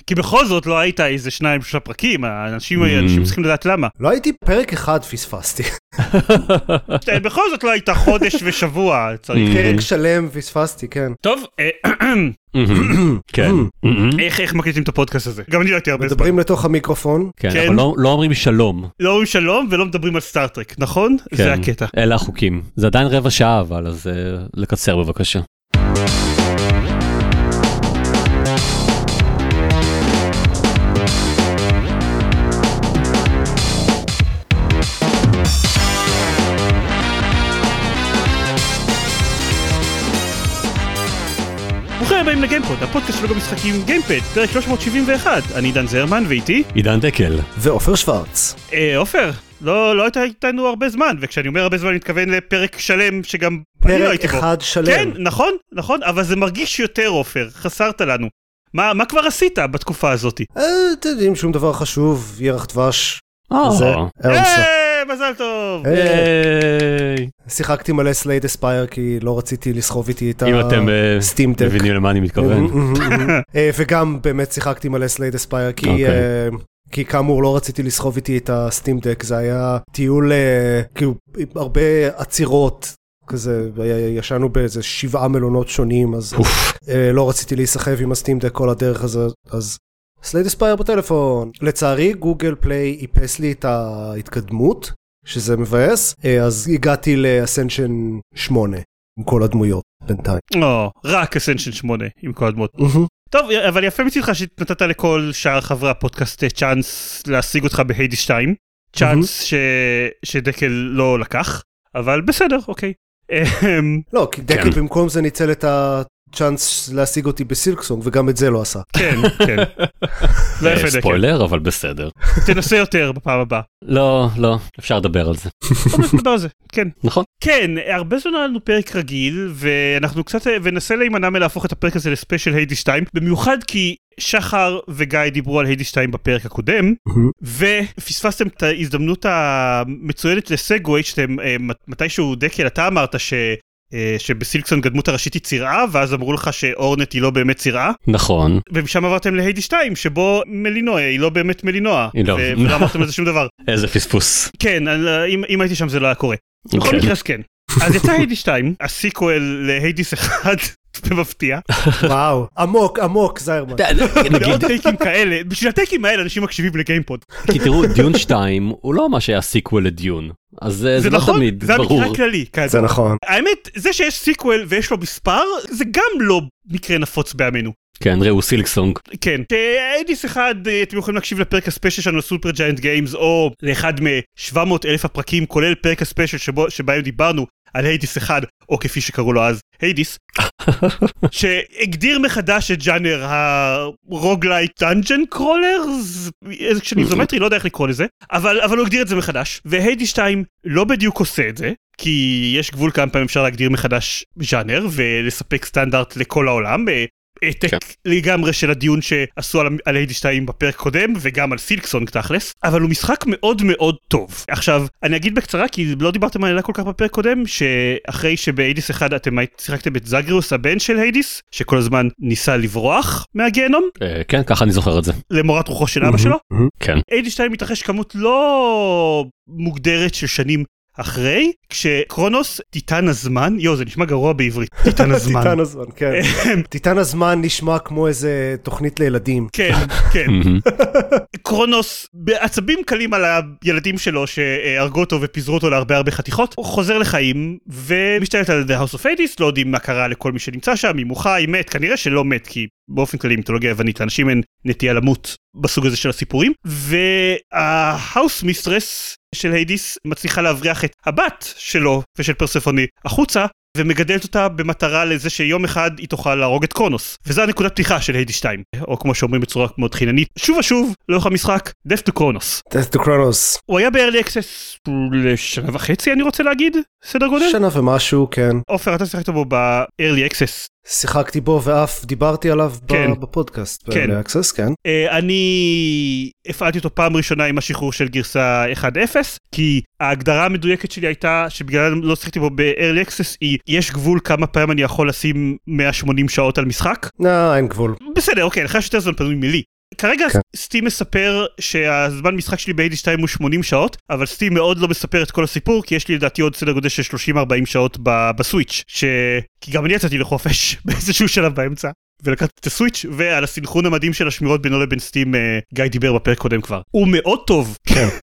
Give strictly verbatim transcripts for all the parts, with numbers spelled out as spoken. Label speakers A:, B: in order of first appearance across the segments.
A: כי בכל זאת לא היית איזה שניים שלושה פרקים, האנשים האנשים צריכים לדעת למה.
B: לא הייתי פרק אחד פספסתי.
A: בכל זאת לא היית חודש ושבוע, צריך.
B: פרק שלם פספסתי, כן.
A: טוב,
C: כן.
A: איך מקליטים את הפודקאסט הזה? גם אני לא הייתי הרבה זמן.
B: מדברים לתוך המיקרופון.
C: כן, אבל לא אומרים שלום.
A: לא אומרים שלום ולא מדברים על סטארטרק, נכון? זה הקטע.
C: אלה החוקים. זה עדיין רבע שעה, אבל אז לקצר בבקשה.
A: ברוכים הבאים לגיימפוד, הפודקאסט שלו במשחקים גיימפד, פרק שלוש מאות שבעים ואחת. אני עידן זרמן ואיתי
C: עידן דקל
B: ועופר שוורץ.
A: אה, עופר, לא, לא היית איתנו הרבה זמן, וכשאני אומר הרבה זמן אני מתכוון לפרק שלם שגם
B: פרק אחד שלם.
A: כן, נכון, נכון, אבל זה מרגיש יותר עופר, חסרת לנו. מה, מה כבר עשית בתקופה הזאת?
B: אה, אתם יודעים, שום דבר חשוב, ירח דבש.
C: זה,
A: אה, מזל טוב.
B: שיחקתי מלא סלייד אספייר, כי לא רציתי לסחוב איתי את
C: אם אתם מבינים למה אני מתכוון.
B: וגם באמת שיחקתי מלא סלייד אספייר, כי... כי כאמור לא רציתי לסחוב איתי את הסטים דק, זה היה טיול, כאילו, הרבה עצירות, כזה, ישנו באיזה שבעה מלונות שונים, אז לא רציתי להיסחב עם הסטים דק כל הדרך הזה, אז סלייד אספייר בטלפון. לצערי, גוגל פליי איפס לי את ההתקדמות, שזה מבאס, אז הגעתי לאסנשן שמונה, עם כל הדמויות, בינתיים.
A: לא, רק אסנשן שמונה, עם כל הדמות. טוב, אבל יפה מצלך שנתת לכל שאר חברי הפודקאסט צ'אנס להשיג אותך בהיידיס שתיים, צ'אנס ש... שדקל לא לקח, אבל בסדר, אוקיי.
B: לא, כי דקל במקום זה ניצל את הצ'אנס להשיג אותי בסילקסונג, וגם את זה לא עשה.
A: כן, כן.
C: ספוילר, אבל בסדר.
A: תנסה יותר בפעם הבאה.
C: לא, לא, אפשר לדבר על זה.
A: נדבר על זה, כן.
C: נכון.
A: כן, הרבה זמן היה לנו פרק רגיל, ואנחנו קצת, ונסה להימנע מלהפוך את הפרק הזה לספיישל היידיס שתיים, במיוחד כי שחר וגיא דיברו על היידיס שתיים בפרק הקודם, ופספסתם את ההזדמנות המצוינת לסגווי, שאתם, מתישהו דקל, אתה אמרת ש... שבסילקסון הדמות הראשית היא צירה, ואז אמרו לך שאורנט היא לא באמת צירה.
C: נכון.
A: ומשם עברתם להיידיס שתיים, שבו מלינואה היא לא באמת מלינואה. ולא אמרתם על זה שום דבר.
C: איזה פספוס.
A: כן, אם הייתי שם זה לא היה קורה. בכל מקרה אז כן. אז יצא היידיס שתיים, הסיקוול להיידיס אחד, במפתיע.
B: וואו, עמוק, עמוק, זיירמן.
A: ועוד טייקים כאלה, בשביל הטייקים האלה אנשים מקשיבים לגיימפוד.
C: כי תראו, דיון שתיים הוא לא מה שהיה סיקוול לדיון. אז זה לא תמיד ברור.
A: זה המקרה הכללי.
B: זה נכון.
A: האמת, זה שיש סיקוול ויש לו מספר, זה גם לא מקרה נפוץ בימינו.
C: כן, ראו סילקסונג.
A: כן, היידיס אחד, אתם יכולים להקשיב לפרק הספיישל שלנו סופר ג'יינט גיימס, או לאחד מ-שבע מאות אלף הפרקים, כולל פרק הספיישל שבהם דיברנו על היידיס אחד, או כפי שקראו לו אז, היידיס, שהגדיר מחדש את ג'אנר הרוגלייק דאנג'ן קרולרס, איזה כשאני איזומטרי, לא יודע איך לקרוא לזה, אבל, אבל הוא הגדיר את זה מחדש, והיידיס שתיים לא בדיוק עושה את זה, כי יש גבול כמה פעמים אפשר להגדיר מחדש ז'אנר, ולספק סטנדרט לכל העולם, העתק כן. לגמרי של הדיון שעשו על, על היידיס שתיים בפרק קודם, וגם על סילקסונג תכלס, אבל הוא משחק מאוד מאוד טוב. עכשיו, אני אגיד בקצרה, כי לא דיברתם עליה כל כך בפרק קודם, שאחרי שבהיידיס אחד אתם שיחקתם את זאגריוס, הבן של היידיס, שכל הזמן ניסה לברוח מהגיהנום.
C: אה, כן, ככה אני זוכר את זה.
A: למורת רוחו של אבא שלו.
C: כן.
A: היידיס שתיים מתרחש כמות לא מוגדרת של שנים אחרי, כשקרונוס, טיטן הזמן, יו, זה נשמע גרוע בעברית, טיטן הזמן.
B: טיטן הזמן, כן. טיטן הזמן נשמע כמו איזה תוכנית לילדים.
A: כן, כן. קרונוס, בעצבים קלים על הילדים שלו, שהרגו אותו ופיזרו אותו להרבה הרבה חתיכות, הוא חוזר לחיים, ומשתלט על The House of Hades, לא יודעים מה קרה לכל מי שנמצא שם, אם הוא חי, מת, כנראה שלא מת, כי באופן כללי, מיתולוגיה יוונית, לאנשים אין נטייה למות בסוג הזה של הסיפורים, וההאוס מיסטרס של היידיס מצליחה להבריח את הבת שלו ושל פרספוני החוצה, ומגדלת אותה במטרה לזה שיום אחד היא תוכל להרוג את קרונוס. וזו הנקודת פתיחה של היידיס שתיים, או כמו שאומרים בצורה מאוד חיננית, שוב ושוב, לאורך המשחק, Death to Kronos.
B: Death to Kronos.
A: הוא היה ב-Early Access לשנה וחצי, אני רוצה להגיד, סדר גודל?
B: שנה ומשהו, כן.
A: עופר, אתה שיחקת בו ב-Early Access.
B: שיחקתי בו ואף דיברתי עליו
A: כן.
B: בפודקאסט,
A: כן.
B: ב-Early Access, כן.
A: אני הפעלתי אותו פעם ראשונה עם השחרור של גרסה אחת אפס, כי ההגדרה המדויקת שלי הייתה שבגלל לא שיחקתי בו ב-Early Access, היא, יש גבול כמה פעמים אני יכול לשים מאה ושמונים שעות על משחק.
B: לא, אין גבול.
A: בסדר, אוקיי, לך יש יותר זמן פנוי מילי. כרגע סטים מספר שהזמן משחק שלי ב-איידיס שתיים הוא שמונים שעות, אבל סטים מאוד לא מספר את כל הסיפור, כי יש לי לדעתי עוד סדר גודל של שלושים ארבעים שעות בסוויץ', ש... כי גם אני יצאתי לחופש באיזשהו שלב באמצע. ולקחתי את הסוויץ' ועל הסינכרון המדהים של השמירות בינו לבין סטים גיא דיבר בפרק קודם כבר. הוא מאוד טוב.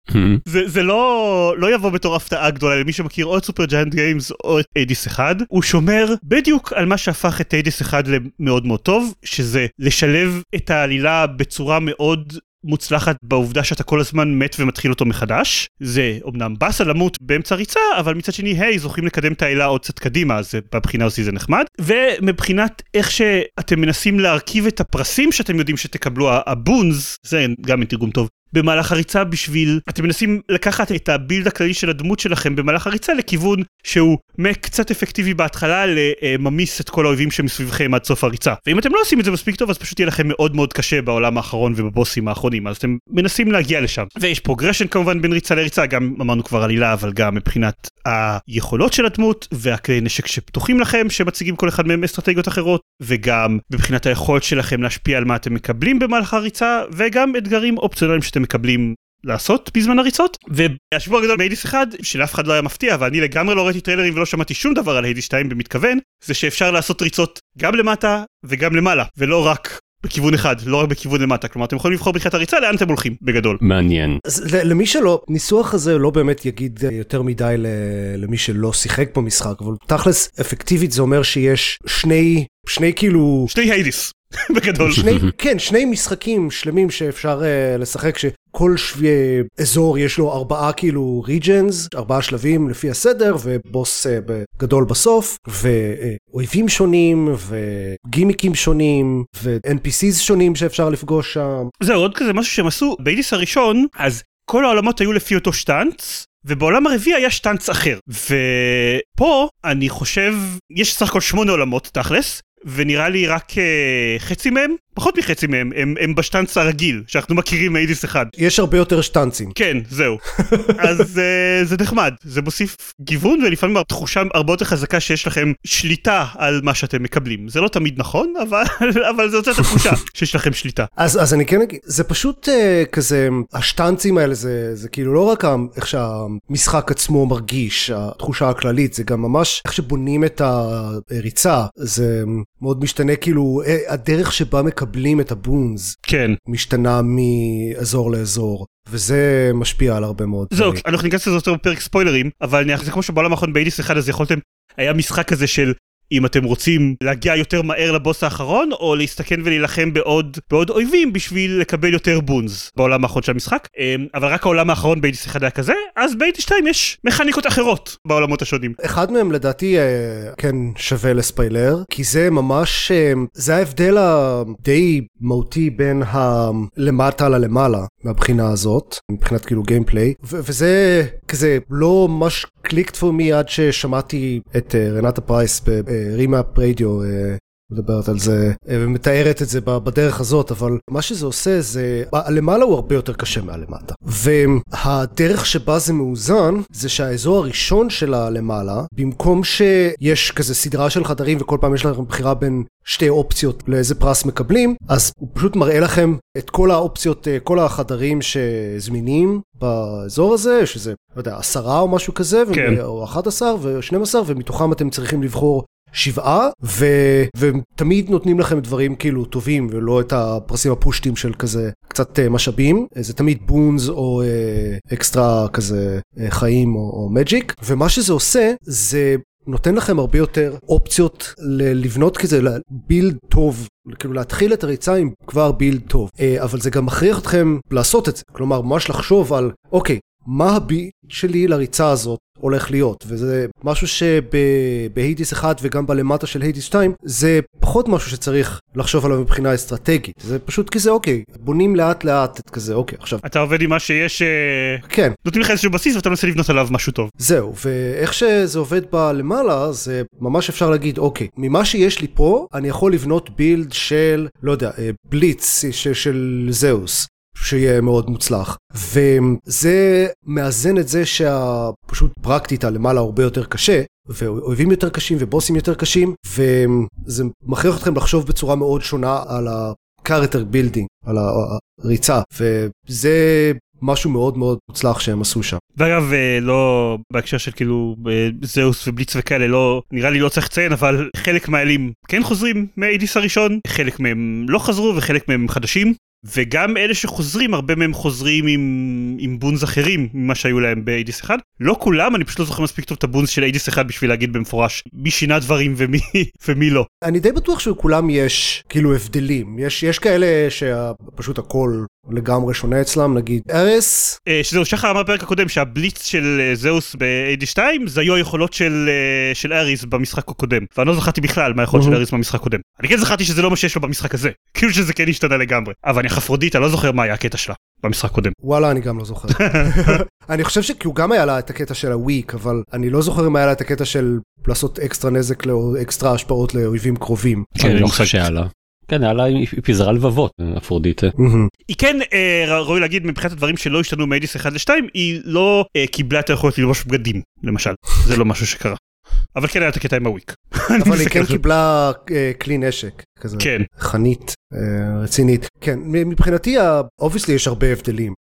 A: זה, זה לא, לא יבוא בתור הפתעה גדולה למי שמכיר או את סופר ג'יינט גיימס או את איידיס אחד. הוא שומר בדיוק על מה שהפך את איידיס אחד למאוד מאוד טוב, שזה לשלב את העלילה בצורה מאוד מוצלחת בעובדה שאתה כל הזמן מת ומתחיל אותו מחדש. זה אומנם בסה למות באמצע ריצה, אבל מצד שני, היי, זוכים לקדם את העילה עוד קצת קדימה, אז בבחינה הזו זה נחמד. ומבחינת איך שאתם מנסים להרכיב את הפרסים שאתם יודעים שתקבלו, הבונז, זה גם תרגום טוב, במהלך הריצה בשביל, אתם מנסים לקחת את הבילד הכללי של הדמות שלכם במהלך הריצה לכיוון שהוא קצת אפקטיבי בהתחלה לממיס את כל האויבים שמסביבכם עד סוף הריצה. ואם אתם לא עושים את זה מספיק טוב, אז פשוט יהיה לכם מאוד מאוד קשה בעולם האחרון ובבוסים האחרונים, אז אתם מנסים להגיע לשם. ויש פרוגרשן כמובן בין ריצה לריצה, גם אמרנו כבר עלילה, אבל גם מבחינת היכולות של הדמות והכלי נשק שפתוחים לכם, שמציגים כל אחד מהם אסטרטגיות אחרות, וגם מבחינת היכולת שלכם להשפיע על מה אתם מקבלים במהלך הריצה, וגם אתגרים אופציונליים שאתם מקבלים לעשות בזמן הריצות. והשבוע הגדול באיידיס אחד, שלאף אחד לא היה מפתיע, ואני לגמרי לא ראיתי טריילרים ולא שמעתי שום דבר על איידיס שתיים במתכוון, זה שאפשר לעשות ריצות גם למטה וגם למעלה, ולא רק בכיוון אחד, לא רק בכיוון למטה. כלומר, אתם יכולים לבחור בתחילת הריצה, לאן אתם הולכים, בגדול.
C: מעניין.
B: אז למי שלא, ניסוח הזה לא באמת יגיד יותר מדי למי שלא שיחק במשחק, אבל תכלס, אפקטיבית זה אומר שיש שני, שני כאילו...
A: שני איידיס. בגדול.
B: שני, כן, שני משחקים שלמים שאפשר uh, לשחק, שכל שבי אזור יש לו ארבעה כאילו regions, ארבעה שלבים לפי הסדר, ובוס uh, גדול בסוף, ואויבים שונים, וגימיקים שונים, ו-אן פי סיז שונים שאפשר לפגוש שם.
A: זהו, עוד כזה משהו שהם עשו, באיידיס הראשון, אז כל העולמות היו לפי אותו שטנץ, ובעולם הרביעי היה שטנץ אחר. ופה, אני חושב, יש סך הכל שמונה עולמות תכלס, ונראה לי רק uh, חצי מהם, פחות מחצי מהם, הם, הם בשטנץ הרגיל, שאנחנו מכירים מאיידיס אחד.
B: יש הרבה יותר שטנצים.
A: כן, זהו. אז uh, זה נחמד, זה מוסיף גיוון, ולפעמים התחושה הרבה יותר חזקה שיש לכם שליטה על מה שאתם מקבלים. זה לא תמיד נכון, אבל, אבל זה יוצא את התחושה שיש לכם שליטה.
B: אז, אז אני כן אגיד, זה פשוט uh, כזה, השטנצים האלה, זה, זה כאילו לא רק איך שהמשחק עצמו מרגיש, התחושה הכללית, זה גם ממש איך שבונים את הריצה, זה מאוד משתנה, כאילו, הדרך שבה מקבלים את הבונז,
A: כן.
B: משתנה מאזור לאזור, וזה משפיע על הרבה מאוד.
A: זהו, אנחנו ניכנס לזה יותר בפרק ספוילרים, אבל זה כמו שבעולם האחרון באיידיס אחד, אז יכולתם, היה משחק כזה של, אם אתם רוצים להגיע יותר מהר לבוס האחרון, או להסתכן ולהילחם בעוד, בעוד אויבים בשביל לקבל יותר בונז בעולם האחרון של המשחק. אבל רק העולם האחרון באיידיס אחד היה כזה, אז באיידיס שתיים יש מכניקות אחרות בעולמות השונים.
B: אחד מהם לדעתי כן שווה לספיילר, כי זה ממש, זה ההבדל הדי מהותי בין הלמטה ללמעלה, מהבחינה הזאת, מבחינת כאילו גיימפליי, וזה כזה לא ממש קליקט פור מי עד ששמעתי את רנטה פרייס ברימאפ רדיו מדברת על זה ומתארת את זה בדרך הזאת, אבל מה שזה עושה זה, הלמעלה הוא הרבה יותר קשה מהלמטה, והדרך שבה זה מאוזן זה שהאזור הראשון של הלמעלה, במקום שיש כזה סדרה של חדרים וכל פעם יש לכם בחירה בין שתי אופציות לאיזה פרס מקבלים, אז הוא פשוט מראה לכם את כל האופציות, כל החדרים שזמינים באזור הזה, שזה, לא יודע, עשרה או משהו כזה, כן. או אחד עשר ושנים עשר, ומתוכם אתם צריכים לבחור שבעה, ו... ותמיד נותנים לכם דברים כאילו טובים, ולא את הפרסים הפושטים של כזה קצת משאבים, זה תמיד בונז או אה, אקסטרה כזה אה, חיים או, או מג'יק, ומה שזה עושה זה נותן לכם הרבה יותר אופציות לבנות כזה, בילד טוב, כאילו להתחיל את הריצה עם כבר בילד טוב, אבל זה גם מכריח אתכם לעשות את זה, כלומר ממש לחשוב על, אוקיי, מה הבילד שלי לריצה הזאת הולך להיות, וזה משהו שבהיידיס אחד וגם בלמטה של היידיס שתיים, זה פחות משהו שצריך לחשוב עליו מבחינה אסטרטגית, זה פשוט כזה אוקיי, בונים לאט לאט את כזה אוקיי, עכשיו...
A: אתה עובד עם מה שיש...
B: כן.
A: נותנים לך איזשהו בסיס ואתה מנסה לבנות עליו משהו טוב.
B: זהו, ואיך שזה עובד בלמעלה, זה ממש אפשר להגיד אוקיי, ממה שיש לי פה, אני יכול לבנות בילד של, לא יודע, בליץ של, של זאוס. שיהיה מאוד מוצלח, וזה מאזן את זה שהפשוט פרקטית הלמעלה הרבה יותר קשה, ואויבים יותר קשים ובוסים יותר קשים, וזה מכריח אתכם לחשוב בצורה מאוד שונה על character building, על הריצה, וזה משהו מאוד מאוד מוצלח שהם עשו שם.
A: ואגב, לא בהקשר של כאילו זהוס ובליץ וכאלה, לא, נראה לי לא צריך לציין, אבל חלק מהאלים כן חוזרים מהאידיס הראשון, חלק מהם לא חזרו וחלק מהם חדשים, וגם אלה שחוזרים, הרבה מהם חוזרים עם, עם בונז אחרים ממה שהיו להם באידיס אחד. לא כולם, אני פשוט לא זוכר מספיק טוב את הבונז של אידיס אחד בשביל להגיד במפורש מי שינה דברים ומי, ומי לא.
B: אני די בטוח שכולם יש כאילו הבדלים. יש, יש כאלה שפשוט הכל לגמרי שונה אצלם, נגיד ארס.
A: שזהו, שחר אמר בפרק הקודם שהבליץ של זהוס ב-איי די שתיים זה היו היכולות של, של אריס במשחק הקודם. ואני לא זכרתי בכלל מה היכולות של אריס במשחק הקודם. אני כן זכרתי שזה לא מה שיש לו במשחק הזה. כאילו שזה כן השתנה לגמרי. אבל אני אפרודית, אני לא זוכר מה היה הקטע שלה במשחק הקודם.
B: וואלה, אני גם לא זוכר. אני חושב שכאילו גם היה לה את הקטע של הוויק, אבל אני לא זוכר אם היה לה את הקטע של לעשות אקסטרה נזק או אקסטרה השפעות לאויבים קרובים.
C: כן, אני לא חושב שהיה לה. כן, היה לה, היא פיזרה לבבות, אפרודיטה.
A: היא כן, ראוי להגיד, מבחינת הדברים שלא השתנו מאידיס אחד לשתיים, היא לא קיבלה את היכולת ללבוש בגדים, למשל. זה לא משהו שקרה. אבל כן היה את הקטע עם הוויק.
B: אבל היא כן קיבלה כלי נשק, כזה חנית, רצינית. כן, מבחינתי, obviously יש הרבה הבדלים,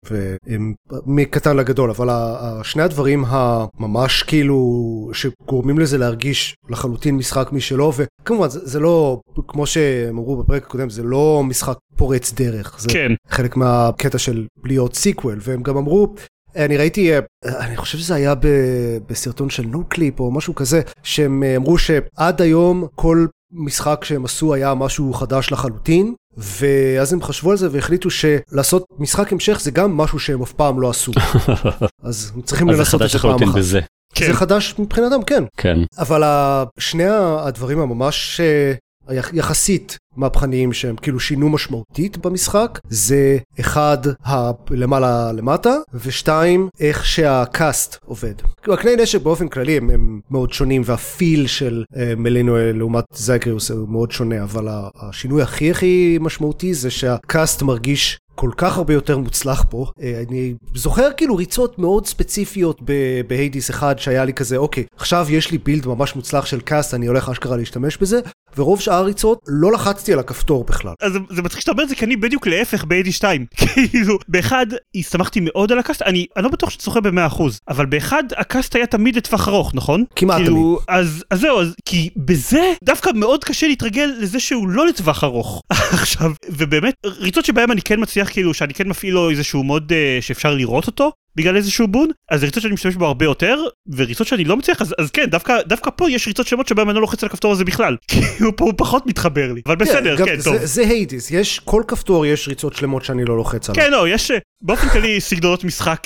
B: מקטן לגדול, אבל שני הדברים הממש כאילו, שגורמים לזה להרגיש לחלוטין משחק משלו, וכמובן זה לא, כמו שהם אמרו בפרק הקודם, זה לא משחק פורץ דרך, זה חלק מהקטע של להיות סיקוול, והם גם אמרו, אני ראיתי, אני חושב שזה היה בסרטון של נו קליפ או משהו כזה, שהם אמרו שעד היום כל משחק שהם עשו היה משהו חדש לחלוטין, ואז הם חשבו על זה והחליטו שלעשות משחק המשך זה גם משהו שהם אף פעם לא עשו. אז הם צריכים לנסות את זה פעם אחת. זה חדש מבחינתם, כן.
C: כן.
B: אבל שני הדברים הממש יחסית מהפכניים שהם כאילו שינו משמעותית במשחק, זה אחד למעלה למטה, ושתיים איך שהקאסט עובד. הכלי נשק באופן כללי הם, הם מאוד שונים, והפיל של אה, מלינואל לעומת זייגריוס הוא מאוד שונה, אבל השינוי הכי הכי משמעותי זה שהקאסט מרגיש כל כך הרבה יותר מוצלח פה. אני זוכר כאילו ריצות מאוד ספציפיות בהיידיס אחד שהיה לי כזה, אוקיי, עכשיו יש לי בילד ממש מוצלח של קאסט, אני הולך אשכרה להשתמש בזה, ורוב שאר ריצות לא לחצתי על הכפתור בכלל.
A: אז זה מצחיק שאתה אומר את זה, כי אני בדיוק להפך ב-איי די שתיים. כאילו, באחד הסתמכתי מאוד על הקאסט, אני, אני לא בטוח שאתה זוכר ב-מאה אחוז, אבל באחד הקאסט היה תמיד לטווח ארוך, נכון?
B: כמעט
A: כאילו,
B: תמיד.
A: אז, אז זהו, אז, כי בזה דווקא מאוד קשה להתרגל לזה שהוא לא לטווח ארוך. עכשיו, ובאמת, ריצות שבהם אני כן מצליח, כאילו, שאני כן מפעיל לו איזשהו מוד uh, שאפשר לראות אותו, בגלל איזשהו בון, אז ריצות שאני משתמש בו הרבה יותר, וריצות שאני לא מצליח, אז, אז כן, דווקא, דווקא פה יש ריצות שמות שבהם אני לא לוחץ על הכפתור הזה בכלל, כי הוא פה הוא פחות מתחבר לי, אבל בסדר, כן, כן
B: זה,
A: טוב.
B: זה היידיס, יש כל כפתור, יש ריצות שלמות שאני לא לוחץ עליו.
A: כן, לא, יש, באופן כללי סגנונות משחק,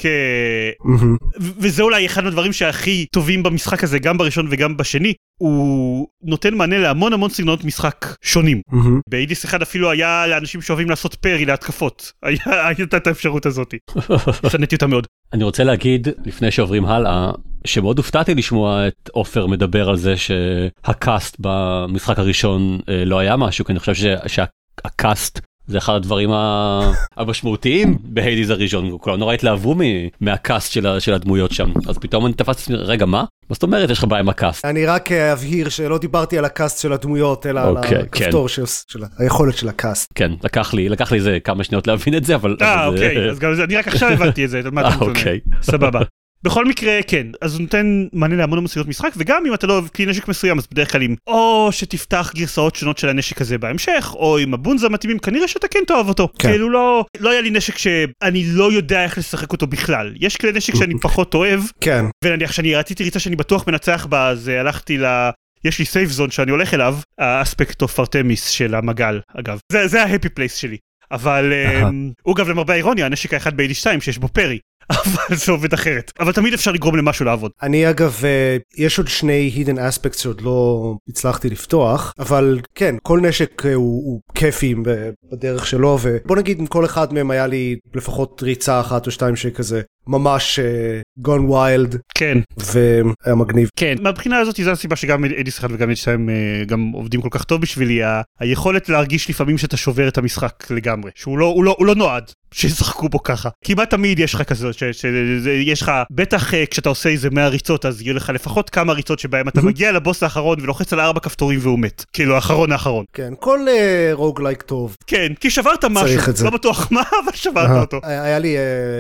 A: וזה אולי אחד הדברים שהכי טובים במשחק הזה, גם בראשון וגם בשני, הוא נותן מענה להמון המון סגנונות משחק שונים. באידיס אחד אפילו היה לאנשים שאוהבים לעשות פרי להתקפות. הייתה את האפשרות הזאת. שנתי אותה מאוד.
C: אני רוצה להגיד, לפני שעוברים הלאה, שמאוד הופתעתי לשמוע את אופר מדבר על זה שהקאסט במשחק הראשון לא היה משהו, כי אני חושב שהקאסט זה אחד הדברים המשמעותיים בהיידיס הראשון, כולם נורא התלהבו מהקאסט של הדמויות שם, אז פתאום אני תפסתי, רגע מה? מה זאת אומרת יש לך בעיה עם הקאסט?
B: אני רק אבהיר שלא דיברתי על הקאסט של הדמויות, אלא על הכפתור של היכולת של הקאסט.
C: כן, לקח לי, לקח לי זה כמה שניות להבין את זה, אבל...
A: אה, אוקיי, אז גם אני רק עכשיו הבנתי את זה,
C: אוקיי.
A: סבבה. בכל מקרה, כן, אז הוא נותן מענה להמון המון משחק, וגם אם אתה לא אוהב כלי נשק מסוים, אז בדרך כלל אם או שתפתח גרסאות שונות של הנשק הזה בהמשך, או עם הבונז המתאימים, כנראה שאתה כן תאהב אותו. כן. כאילו לא, לא היה לי נשק שאני לא יודע איך לשחק אותו בכלל. יש כלי נשק שאני פחות אוהב,
B: כן.
A: ונניח שאני רציתי ריצה שאני בטוח מנצח בה, אז הלכתי ל... יש לי סייף זון שאני הולך אליו, האספקט אוף ארטמיס של המגל, אגב. זה, זה ההפי פלייס שלי. אבל הוא גם למרבה האירוניה, הנשק האחד ב-איי די שתיים שיש בו פרי. אבל זה עובד אחרת. אבל תמיד אפשר לגרום למשהו לעבוד.
B: אני אגב, יש עוד שני hidden aspects שעוד לא הצלחתי לפתוח, אבל כן, כל נשק הוא, הוא כיפי בדרך שלו, ובוא נגיד, עם כל אחד מהם היה לי לפחות ריצה אחת או שתיים שכזה, ממש uh, gone wild.
A: כן.
B: והיה מגניב.
A: כן, מהבחינה הזאת זו הסיבה שגם אידיס אחד וגם אידיס שתיים uh, גם עובדים כל כך טוב בשבילי, ה- היכולת להרגיש לפעמים שאתה שובר את המשחק לגמרי, שהוא לא, הוא לא, הוא לא נועד שישחקו בו ככה. כמעט תמיד יש לך כזאת, שיש לך, בטח כשאתה עושה איזה מאה ריצות, אז יהיו לך לפחות כמה ריצות שבהם אתה מגיע לבוס האחרון ולוחץ על ארבע כפתורים והוא מת. כאילו, האחרון האחרון.
B: כן, כל רוגלייק טוב.
A: כן, כי שברת משהו, לא בטוח מה, אבל שברת אותו.
B: היה לי,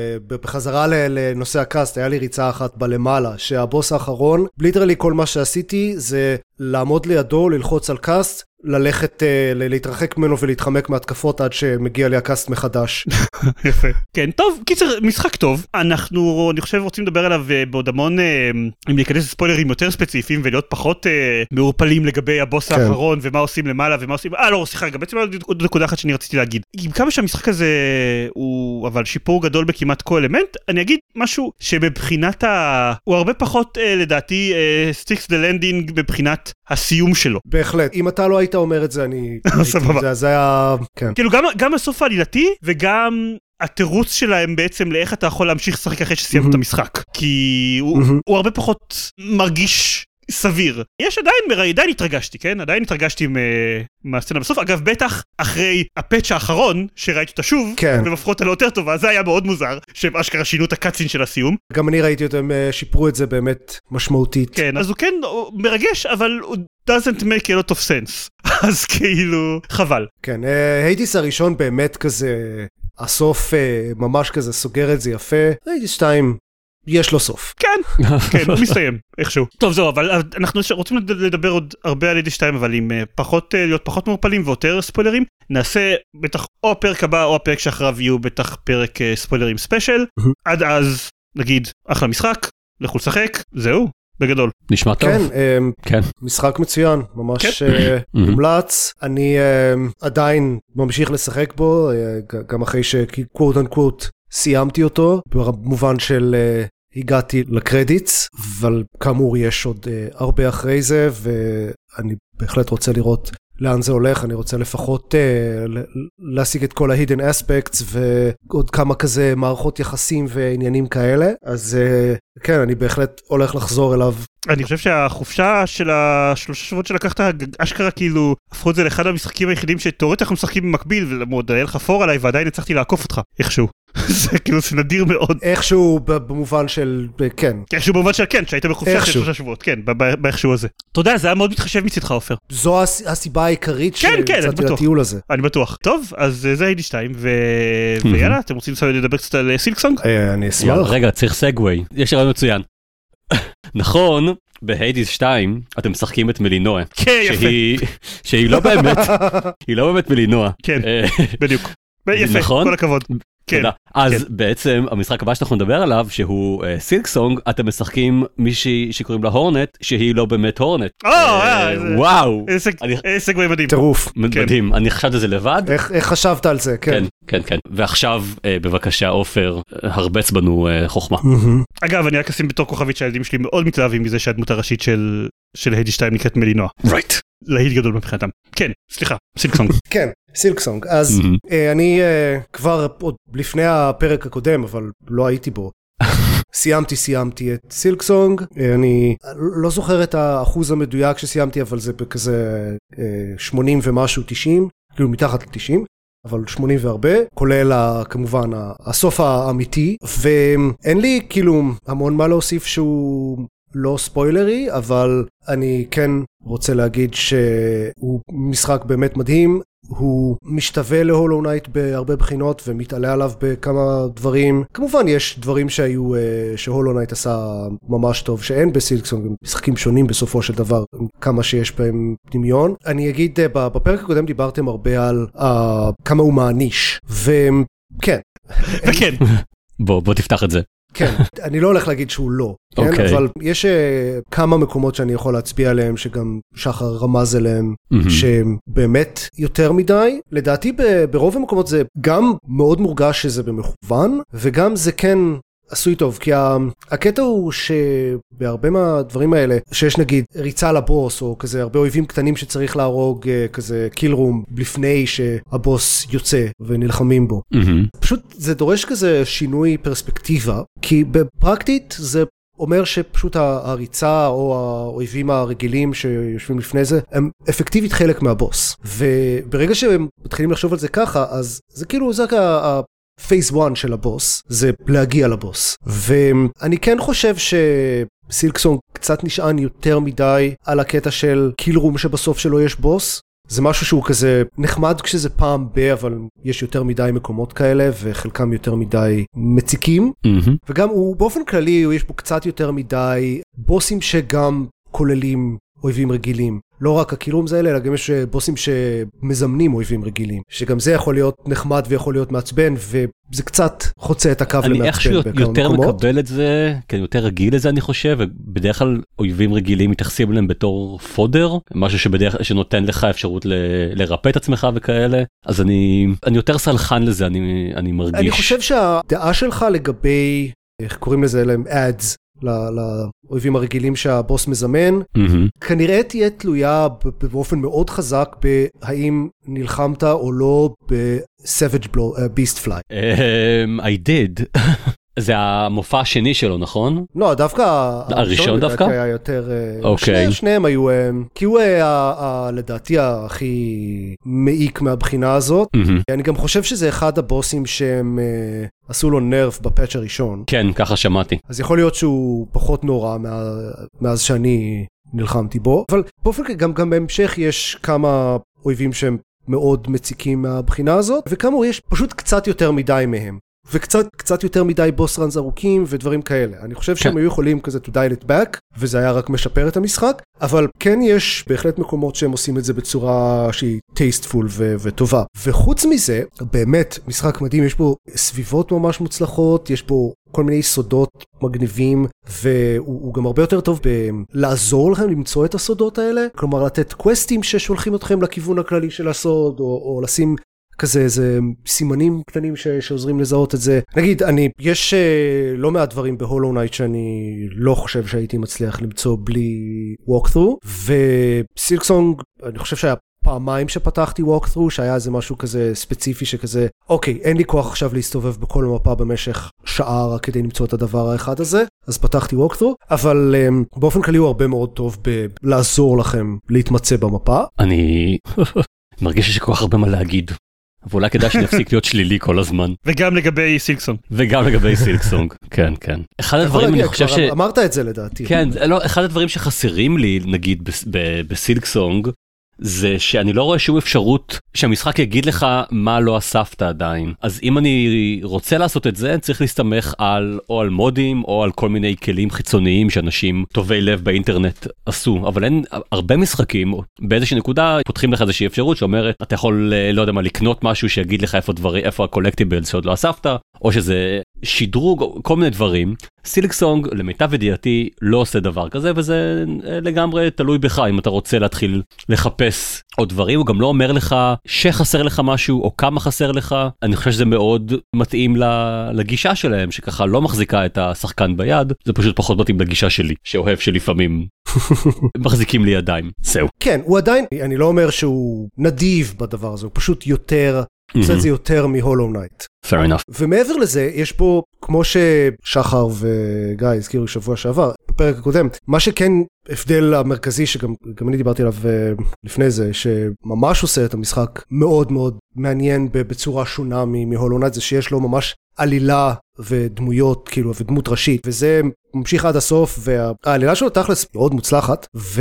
B: בחזרה לנושא הקאסט, היה לי ריצה אחת בלמעלה, שהבוס האחרון, ליטרלי כל מה שעשיתי זה לעמוד לידו, ללחוץ על קאסט, ללכת, להתרחק ממנו ולהתחמק מהתקפות עד שמגיע לי הקאסט מחדש.
A: יפה. כן, טוב, קיצר, משחק טוב. אנחנו, אני חושב, רוצים לדבר עליו בעוד המון, אם להיכנס לספוילרים יותר ספציפיים ולהיות פחות מעורפלים לגבי הבוס האחרון ומה עושים למעלה ומה עושים, אה, לא, סליחה, גם בעצם עוד נקודה אחת שאני רציתי להגיד. עם כמה שהמשחק הזה הוא, אבל שיפור גדול בכמעט כל אלמנט, אני אגיד משהו שבבחינת ה... הוא הרבה פחות, לדעתי, sticks the landing בבחינת הסיום שלו.
B: בהחלט. אם אתה לא היית אומר את זה, אני... זה, זה היה... כן.
A: כאילו, גם, גם הסוף העלילתי, וגם התירוץ שלהם בעצם לאיך אתה יכול להמשיך לשחק אחרי שסיימת את המשחק. כי הוא, הוא הרבה פחות מרגיש סביר. יש עדיין, עדיין התרגשתי, כן? עדיין התרגשתי מהסצנה בסוף. אגב, בטח אחרי הפאץ' האחרון, שראיתי אותה שוב,
B: כן.
A: ומפכו אותה לאותר טובה, זה היה מאוד מוזר, שהם אשכרה שינו את הקאצין של הסיום.
B: גם אני ראיתי אותם, שיפרו את זה באמת משמעותית.
A: כן, אז הוא כן הוא מרגש, אבל הוא doesn't make a lot of sense. אז כאילו, חבל.
B: כן, היידיס הראשון באמת כזה, הסוף ממש כזה סוגר את זה יפה. היידיס שתיים, יש לו סוף.
A: כן, כן, הוא מסתיים, איכשהו. טוב, זהו, אבל אנחנו רוצים לדבר עוד הרבה על היידיס שתיים, אבל עם פחות, להיות פחות מעורפלים ויותר ספוילרים, נעשה בטח או הפרק הבא או הפרק שאחריו יהיו בטח פרק ספוילרים ספיישל. עד אז, נגיד, אחלה משחק, לכו לשחק, זהו. בגדול.
C: נשמע טוב.
B: כן,
C: כן.
B: משחק מצוין, ממש מומלץ. אני עדיין ממשיך לשחק בו, גם אחרי שקוואט אנקוואט סיימתי אותו, במובן של הגעתי לקרדיטס, אבל כאמור יש עוד הרבה אחרי זה, ואני בהחלט רוצה לראות לאן זה הולך. אני רוצה לפחות להשיג את כל ה-hidden aspects, ועוד כמה כזה מערכות יחסים ועניינים כאלה, אז כן, אני בהחלט הולך לחזור אליו.
A: אני חושב שהחופשה של השלושה שבועות שלקחת, אשכרה כאילו, הפכו את זה לאחד המשחקים היחידים שתאורטית אנחנו משחקים במקביל, ולמוד, היה לך פור עליי, ועדיין הצלחתי לעקוף אותך, איכשהו. זה כאילו, זה נדיר מאוד.
B: איכשהו במובן של, כן.
A: איכשהו במובן של כן, שהיית בחופשה של שלושה שבועות, כן, באיכשהו הזה. תודה, זה היה מאוד מתחשב מצדך, עופר.
B: זו הסיבה העיקרית שיצאתי לטיול הזה.
A: אני בטוח. טוב, אז זה היידיס שתיים, ויאללה, אתם רוצים לדבר קצת על סילקסונג?
B: אני אשמח.
C: רגע, צריך סגווי. יש רעיון מצוין. נכון, בהיידיס שתיים אתם משחקים את מלינואה.
A: כן, יפה.
C: שהיא לא באמת, היא לא באמת מלינואה.
A: כן, בדיוק. יפה, כל הכבוד.
C: תודה. אז בעצם המשחק הבא שאנחנו נדבר עליו, שהוא סילקסונג, אתם משחקים מישהי שקוראים לה הורנט, שהיא לא באמת הורנט. וואו.
A: עסק מדהים.
B: טירוף.
C: מדהים. אני חשבתי על זה לבד.
B: איך חשבת על זה, כן.
C: כן, כן. ועכשיו, בבקשה, עופר, הרבץ בנו חוכמה.
A: אגב, אני רק אשים בתור כוכבית שהילדים שלי מאוד מתלהבים מזה שהדמות הראשית של היידיס שתיים נקראת מלינואה.
C: רייט.
A: להיט גדול מבחינתם. כן, סליחה, סילקסונג.
B: כן, סילקסונג. אז אני כבר עוד לפני הפרק הקודם, אבל לא הייתי בו. סיימתי, סיימתי את סילקסונג. אני לא זוכר את האחוז המדויק שסיימתי, אבל זה בכזה שמונים ומשהו, תשעים, כאילו מתחת ל-תשעים. אבל שמונים והרבה, כולל כמובן הסוף האמיתי, ואין לי כאילו המון מה להוסיף שהוא לא ספוילרי, אבל אני כן רוצה להגיד שהוא משחק באמת מדהים, הוא משתווה להולו נייט בהרבה בחינות ומתעלה עליו בכמה דברים. כמובן יש דברים שהיו, שהולו נייט עשה ממש טוב, שאין בסילקסונג, משחקים שונים בסופו של דבר, כמה שיש בהם דמיון. אני אגיד, בפרק הקודם דיברתם הרבה על uh, כמה הוא מעניש, וכן.
A: וכן.
C: בוא, בוא תפתח את זה.
B: כן, אני לא הולך להגיד שהוא לא, כן? okay. אבל יש uh, כמה מקומות שאני יכול להצביע עליהם, שגם שחר רמז אליהם, mm-hmm. שהם באמת יותר מדי. לדעתי ב- ברוב המקומות זה גם מאוד מורגש שזה במכוון, וגם זה כן עשוי טוב, כי הקטע הוא שבהרבה מהדברים האלה, שיש נגיד ריצה לבוס, או כזה הרבה אויבים קטנים שצריך להרוג כזה קיל רום, לפני שהבוס יוצא ונלחמים בו. Mm-hmm. פשוט זה דורש כזה שינוי פרספקטיבה, כי בפרקטית זה אומר שפשוט הריצה או האויבים הרגילים שיושבים לפני זה, הם אפקטיבית חלק מהבוס. וברגע שהם מתחילים לחשוב על זה ככה, אז זה כאילו, זה פייס וואן של הבוס, זה להגיע לבוס. ואני כן חושב שסילקסונג קצת נשען יותר מדי על הקטע של קילרום שבסוף שלו יש בוס. זה משהו שהוא כזה נחמד כשזה פעם ב, אבל יש יותר מדי מקומות כאלה, וחלקם יותר מדי מציקים. Mm-hmm. וגם הוא באופן כללי, יש בו קצת יותר מדי בוסים שגם כוללים אויבים רגילים. לא רק הקילרומס האלה, אלא גם יש בוסים שמזמנים אויבים רגילים. שגם זה יכול להיות נחמד ויכול להיות מעצבן, וזה קצת חוצה את הקו למעצבן.
C: אני איכשהו יותר מקבל את זה, כן, יותר רגיל לזה אני חושב, ובדרך כלל אויבים רגילים מתייחסים אליהם בתור פודר, משהו שבדרך שנותן לך אפשרות ל, לרפא את עצמך וכאלה, אז אני, אני יותר סלחן לזה, אני, אני מרגיש.
B: אני חושב שהדעה שלך לגבי, איך קוראים לזה, אליהם ads, לאויבים הרגילים שהבוס מזמן, כנראה תהיה תלויה באופן מאוד חזק בהאם נלחמת או לא ב-Savage Beast Fly.
C: I did. זה המופע השני שלו, נכון?
B: לא, דווקא
C: הראשון דווקא?
B: היה יותר... אוקיי. שניהם היו... כי הוא היה לדעתי הכי מעיק מהבחינה הזאת. אני גם חושב שזה אחד הבוסים שהם עשו לו נרף בפאץ' הראשון.
C: כן, ככה שמעתי.
B: אז יכול להיות שהוא פחות נורא מאז שאני נלחמתי בו. אבל באופן גם, גם בהמשך יש כמה אויבים שהם מאוד מציקים מהבחינה הזאת, וכאמור יש פשוט קצת יותר מדי מהם. וקצת קצת יותר מדי בוס ראנס ארוכים ודברים כאלה. אני חושב שהם היו יכולים כזה to dial it back, וזה היה רק משפר את המשחק, אבל כן יש בהחלט מקומות שהם עושים את זה בצורה שהיא tasteful ו- וטובה. וחוץ מזה, באמת משחק מדהים, יש בו סביבות ממש מוצלחות, יש בו כל מיני סודות מגניבים, והוא גם הרבה יותר טוב לעזור לכם למצוא את הסודות האלה, כלומר לתת קווסטים ששולחים אתכם לכיוון הכללי של הסוד, או, או לשים כזה איזה סימנים קטנים ש, שעוזרים לזהות את זה. נגיד, אני, יש uh, לא מעט דברים בהולו נייט שאני לא חושב שהייתי מצליח למצוא בלי walkthrough, וסילקסונג, אני חושב שהיה פעמיים שפתחתי walkthrough, שהיה איזה משהו כזה ספציפי שכזה, אוקיי, אין לי כוח עכשיו להסתובב בכל המפה במשך שעה רק כדי למצוא את הדבר האחד הזה, אז פתחתי walkthrough, אבל um, באופן כללי הוא הרבה מאוד טוב בלעזור לכם להתמצא במפה.
C: אני מרגיש שיש כל כך הרבה מה להגיד. ואולי כדאי שנפסיק להיות שלילי כל הזמן.
A: וגם לגבי סילקסונג.
C: וגם לגבי סילקסונג, כן, כן. אחד הדברים, אני חושב ש...
B: אמרת את זה לדעתי.
C: כן, לא, אחד הדברים שחסרים לי, נגיד, בסילקסונג, זה שאני לא רואה שום אפשרות שהמשחק יגיד לך מה לא אספת עדיין. אז אם אני רוצה לעשות את זה, אני צריך להסתמך על, או על מודים, או על כל מיני כלים חיצוניים שאנשים טובי לב באינטרנט עשו. אבל אין הרבה משחקים, באיזושהי נקודה פותחים לך איזושהי אפשרות שאומרת, אתה יכול, לא יודע מה, לקנות משהו שיגיד לך איפה דברים, איפה הקולקטיבלס שעוד לא אספת, או שזה שדרוג, כל מיני דברים. סילקסונג, למיטב ידיעתי, לא עושה דבר כזה, וזה לגמרי תלוי בך, אם אתה רוצה להתחיל לחפש עוד דברים. הוא גם לא אומר לך שחסר לך משהו, או כמה חסר לך. אני חושב שזה מאוד מתאים לגישה שלהם, שככה לא מחזיקה את השחקן ביד, זה פשוט פחות מתאים לגישה שלי, שאוהב שלפעמים מחזיקים לי ידיים. זהו.
B: כן, הוא עדיין, אני לא אומר שהוא נדיב בדבר הזה, הוא פשוט יותר... עושה את זה יותר מהולו נייט.
C: Fair enough.
B: ומעבר לזה, יש פה, כמו ששחר וגיא הזכירו שבוע שעבר, בפרק הקודם, מה שכן הבדל המרכזי, שגם אני דיברתי עליו לפני זה, שממש עושה את המשחק מאוד מאוד מעניין בצורה שונה מהולו נייט, זה שיש לו ממש עלילה ודמויות, כאילו, ודמות ראשית, וזה ממשיך עד הסוף, והעלילה שלו תכלס מאוד מוצלחת, ו...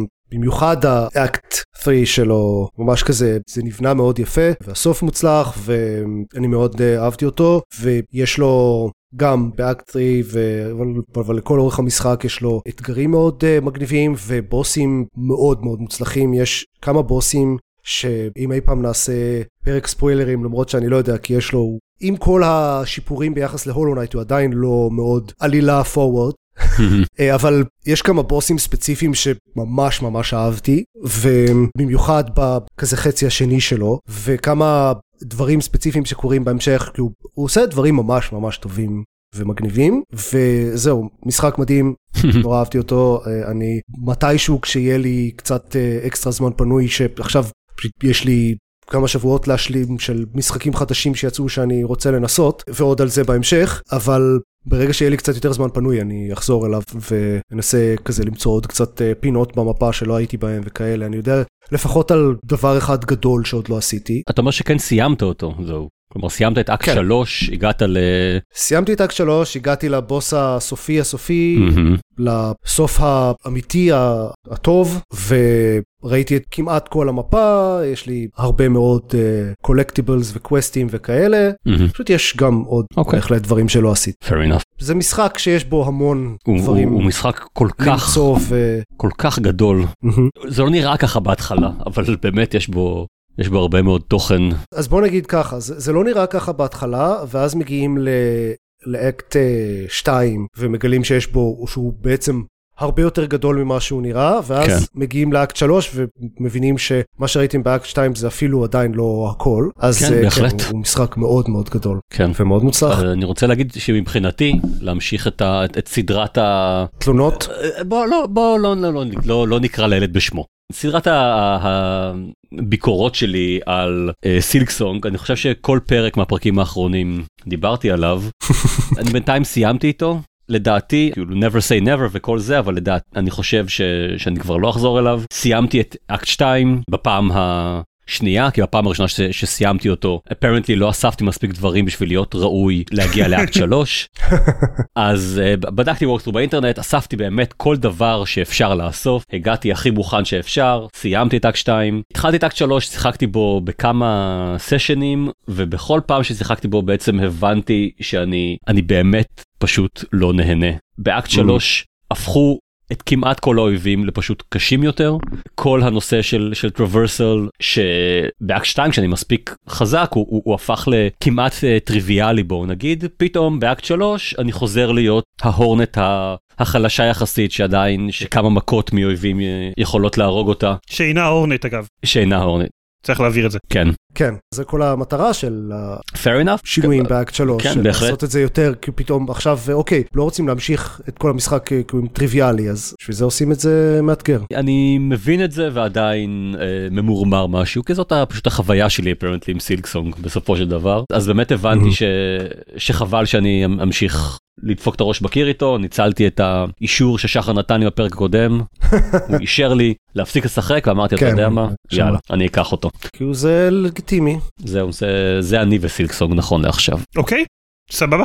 B: במיוחד האקט שלוש שלו, ממש כזה, זה נבנה מאוד יפה, והסוף מוצלח, ואני מאוד אהבתי אותו, ויש לו גם באקט שלוש, אבל, אבל לכל אורך המשחק יש לו אתגרים מאוד מגניבים, ובוסים מאוד מאוד מוצלחים. יש כמה בוסים שאם אי פעם נעשה פרק ספוילרים, למרות שאני לא יודע, כי יש לו, עם כל השיפורים ביחס להולו נייט, הוא עדיין לא מאוד עלילה פורוורד, אבל יש כמה בוסים ספציפיים שממש ממש אהבתי, ובמיוחד בכזה חצי השני שלו, וכמה דברים ספציפיים שקורים בהמשך, כי הוא, הוא עושה דברים ממש ממש טובים ומגניבים, וזהו, משחק מדהים, נורא אהבתי אותו. אני מתישהו כשיהיה לי קצת אקסטרה זמן פנוי, שעכשיו יש לי כמה שבועות להשלים של משחקים חדשים שיצאו שאני רוצה לנסות, ועוד על זה בהמשך, אבל ברגע שיהיה לי קצת יותר זמן פנוי, אני אחזור אליו ואנסה כזה למצוא עוד קצת פינות במפה שלא הייתי בהם וכאלה. אני יודע לפחות על דבר אחד גדול שעוד לא עשיתי.
C: אתה אומר שכן סיימת אותו, זהו. כלומר, סיימת את אקט שלוש, הגעת ל...
B: סיימתי את אקט שלוש, הגעתי לבוס הסופי הסופי, לסוף האמיתי הטוב, וראיתי את כמעט כל המפה, יש לי הרבה מאוד collectibles וקווסטים וכאלה, פשוט יש גם עוד בהחלט דברים שלא עשיתי.
C: Fair enough.
B: זה משחק שיש בו המון דברים.
C: הוא משחק כל כך, כל כך גדול. זה לא נראה ככה בהתחלה, אבל באמת יש בו... יש בו הרבה מאוד תוכן.
B: אז בוא נגיד ככה, זה, זה לא נראה ככה בהתחלה, ואז מגיעים ל, לאקט שתיים, ומגלים שיש בו, שהוא בעצם הרבה יותר גדול ממה שהוא נראה, ואז כן. מגיעים לאקט שלוש, ומבינים שמה שראיתם באקט שתיים זה אפילו עדיין לא הכל, אז
C: כן,
B: כן,
C: בהחלט.
B: הוא, הוא משחק מאוד מאוד גדול,
C: כן.
B: ומאוד מוצלח.
C: אני רוצה להגיד שמבחינתי, להמשיך את, ה, את סדרת ה...
B: תלונות?
C: בוא, לא, בוא, לא, לא, לא, לא, לא נקרא לילד בשמו. סדרת הביקורות שלי על סילקסונג, אני חושב שכל פרק מהפרקים האחרונים דיברתי עליו, אני בינתיים סיימתי איתו, לדעתי, כאילו never say never וכל זה, אבל לדעת, אני חושב ש, שאני כבר לא אחזור אליו, סיימתי את אקט שתיים בפעם השנייה, כי בפעם הראשונה ש, שסיימתי אותו, apparently לא אספתי מספיק דברים בשביל להיות ראוי להגיע לאקט שלוש, אז uh, בדקתי וורקסטרו באינטרנט, אספתי באמת כל דבר שאפשר לאסוף, הגעתי הכי מוכן שאפשר, סיימתי את אקט שתיים, התחלתי את אקט שלוש, שיחקתי בו בכמה סשנים, ובכל פעם ששיחקתי בו בעצם הבנתי שאני אני באמת פשוט לא נהנה. באקט שלוש הפכו את כמעט כל האויבים לפשוט קשים יותר. כל הנושא של, של טרוורסל, שבאקט שתיים כשאני מספיק חזק, הוא, הוא, הוא הפך לכמעט טריוויאלי בו, נגיד, פתאום באקט שלוש אני חוזר להיות ההורנט החלשה יחסית, שעדיין שכמה מכות מאויבים יכולות להרוג אותה.
A: שאינה ההורנט אגב.
C: שאינה ההורנט.
A: צריך להעביר את זה.
C: כן.
B: כן, זה כל המטרה של
C: Fair enough.
B: שינויים באקט שלוש.
C: כן, בהחלט.
B: לעשות את זה יותר, כי פתאום עכשיו, אוקיי, לא רוצים להמשיך את כל המשחק עם טריוויאלי, אז בשביל זה עושים את זה מאתגר.
C: אני מבין את זה ועדיין אה, ממורמר משהו, כי זאת פשוט החוויה שלי, apparently, עם סילקסונג, בסופו של דבר. אז באמת הבנתי ש... שחבל שאני אמשיך לדפוק את הראש בקיר איתו, ניצלתי את האישור ששחר נתן לי בפרק הקודם, הוא אישר לי להפסיק לשחק, ואמרתי, אתה יודע מה? יאללה, אני אקח אותו.
B: כי הוא זה לגיטימי.
C: זהו, זה, זה אני וסילקסונג נכון לעכשיו.
A: אוקיי, סבבה.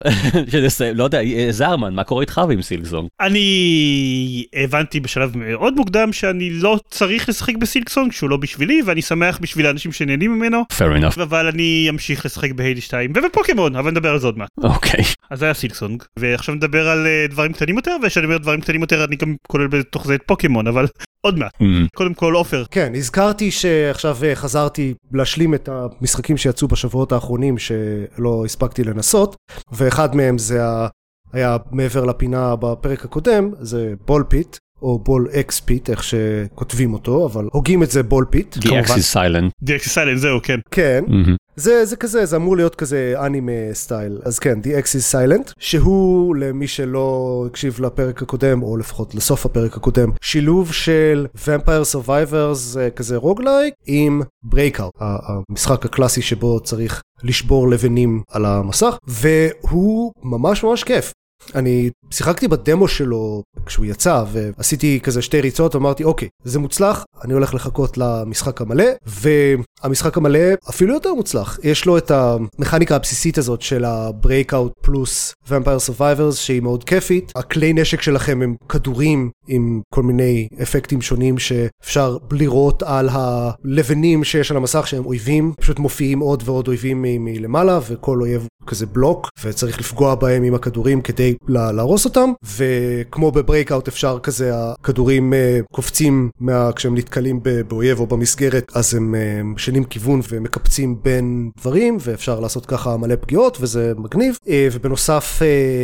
C: לא יודע, זרמן, מה קורה איתך ועם סילקסונג?
A: אני הבנתי בשלב מאוד מוקדם שאני לא צריך לשחק בסילקסונג, שהוא לא בשבילי, ואני שמח בשביל האנשים שנהנים ממנו.
C: Fair enough.
A: אבל אני אמשיך לשחק בהיידי שתיים, ובפוקימון, אבל נדבר על זה עוד מעט.
C: אוקיי.
A: אז זה היה סילקסונג, ועכשיו נדבר על דברים קטנים יותר, ושאני אומר דברים קטנים יותר, אני גם כולל בתוך זה את פוקימון, אבל עוד מעט. קודם כל, אופר.
B: כן, הזכרתי שעכשיו חזרתי להשלים את המשחקים שיצאו בשבועות האחרונים שלא הספקתי לנסות, ואחד מהם זה היה מעבר לפינה בפרק הקודם, זה בול פיט, או בול אקס פיט, איך שכותבים אותו, אבל הוגים את זה בול פיט.
C: The X is silent.
A: The X is silent, זהו, כן.
B: כן. זה, זה כזה, זה אמור להיות כזה אנימה סטייל. אז כן, The X is silent, שהוא, למי שלא הקשיב לפרק הקודם, או לפחות לסוף הפרק הקודם, שילוב של Vampire Survivors, כזה רוגלייק, עם Breakout, המשחק הקלאסי שבו צריך לשבור לבנים על המסך, והוא ממש ממש כיף. אני שיחקתי בדמו שלו כשהוא יצא, ועשיתי כזה שתי ריצות, ואמרתי, אוקיי, זה מוצלח, אני הולך לחכות למשחק המלא, והמשחק המלא אפילו יותר מוצלח. יש לו את המכניקה הבסיסית הזאת של ה-Breakout פלוס Vampire Survivors, שהיא מאוד כיפית. הכלי נשק שלכם הם כדורים עם כל מיני אפקטים שונים שאפשר לראות על הלבנים שיש על המסך שהם אויבים, פשוט מופיעים עוד ועוד אויבים מלמעלה, וכל אויב כזה בלוק, וצריך לפגוע בהם עם הכדורים כדי להרוס אותם, וכמו בברייקאוט אפשר כזה, הכדורים קופצים מה, כשהם נתקלים באויב או במסגרת, אז הם משנים כיוון ומקפצים בין דברים, ואפשר לעשות ככה מלא פגיעות, וזה מגניב. ובנוסף,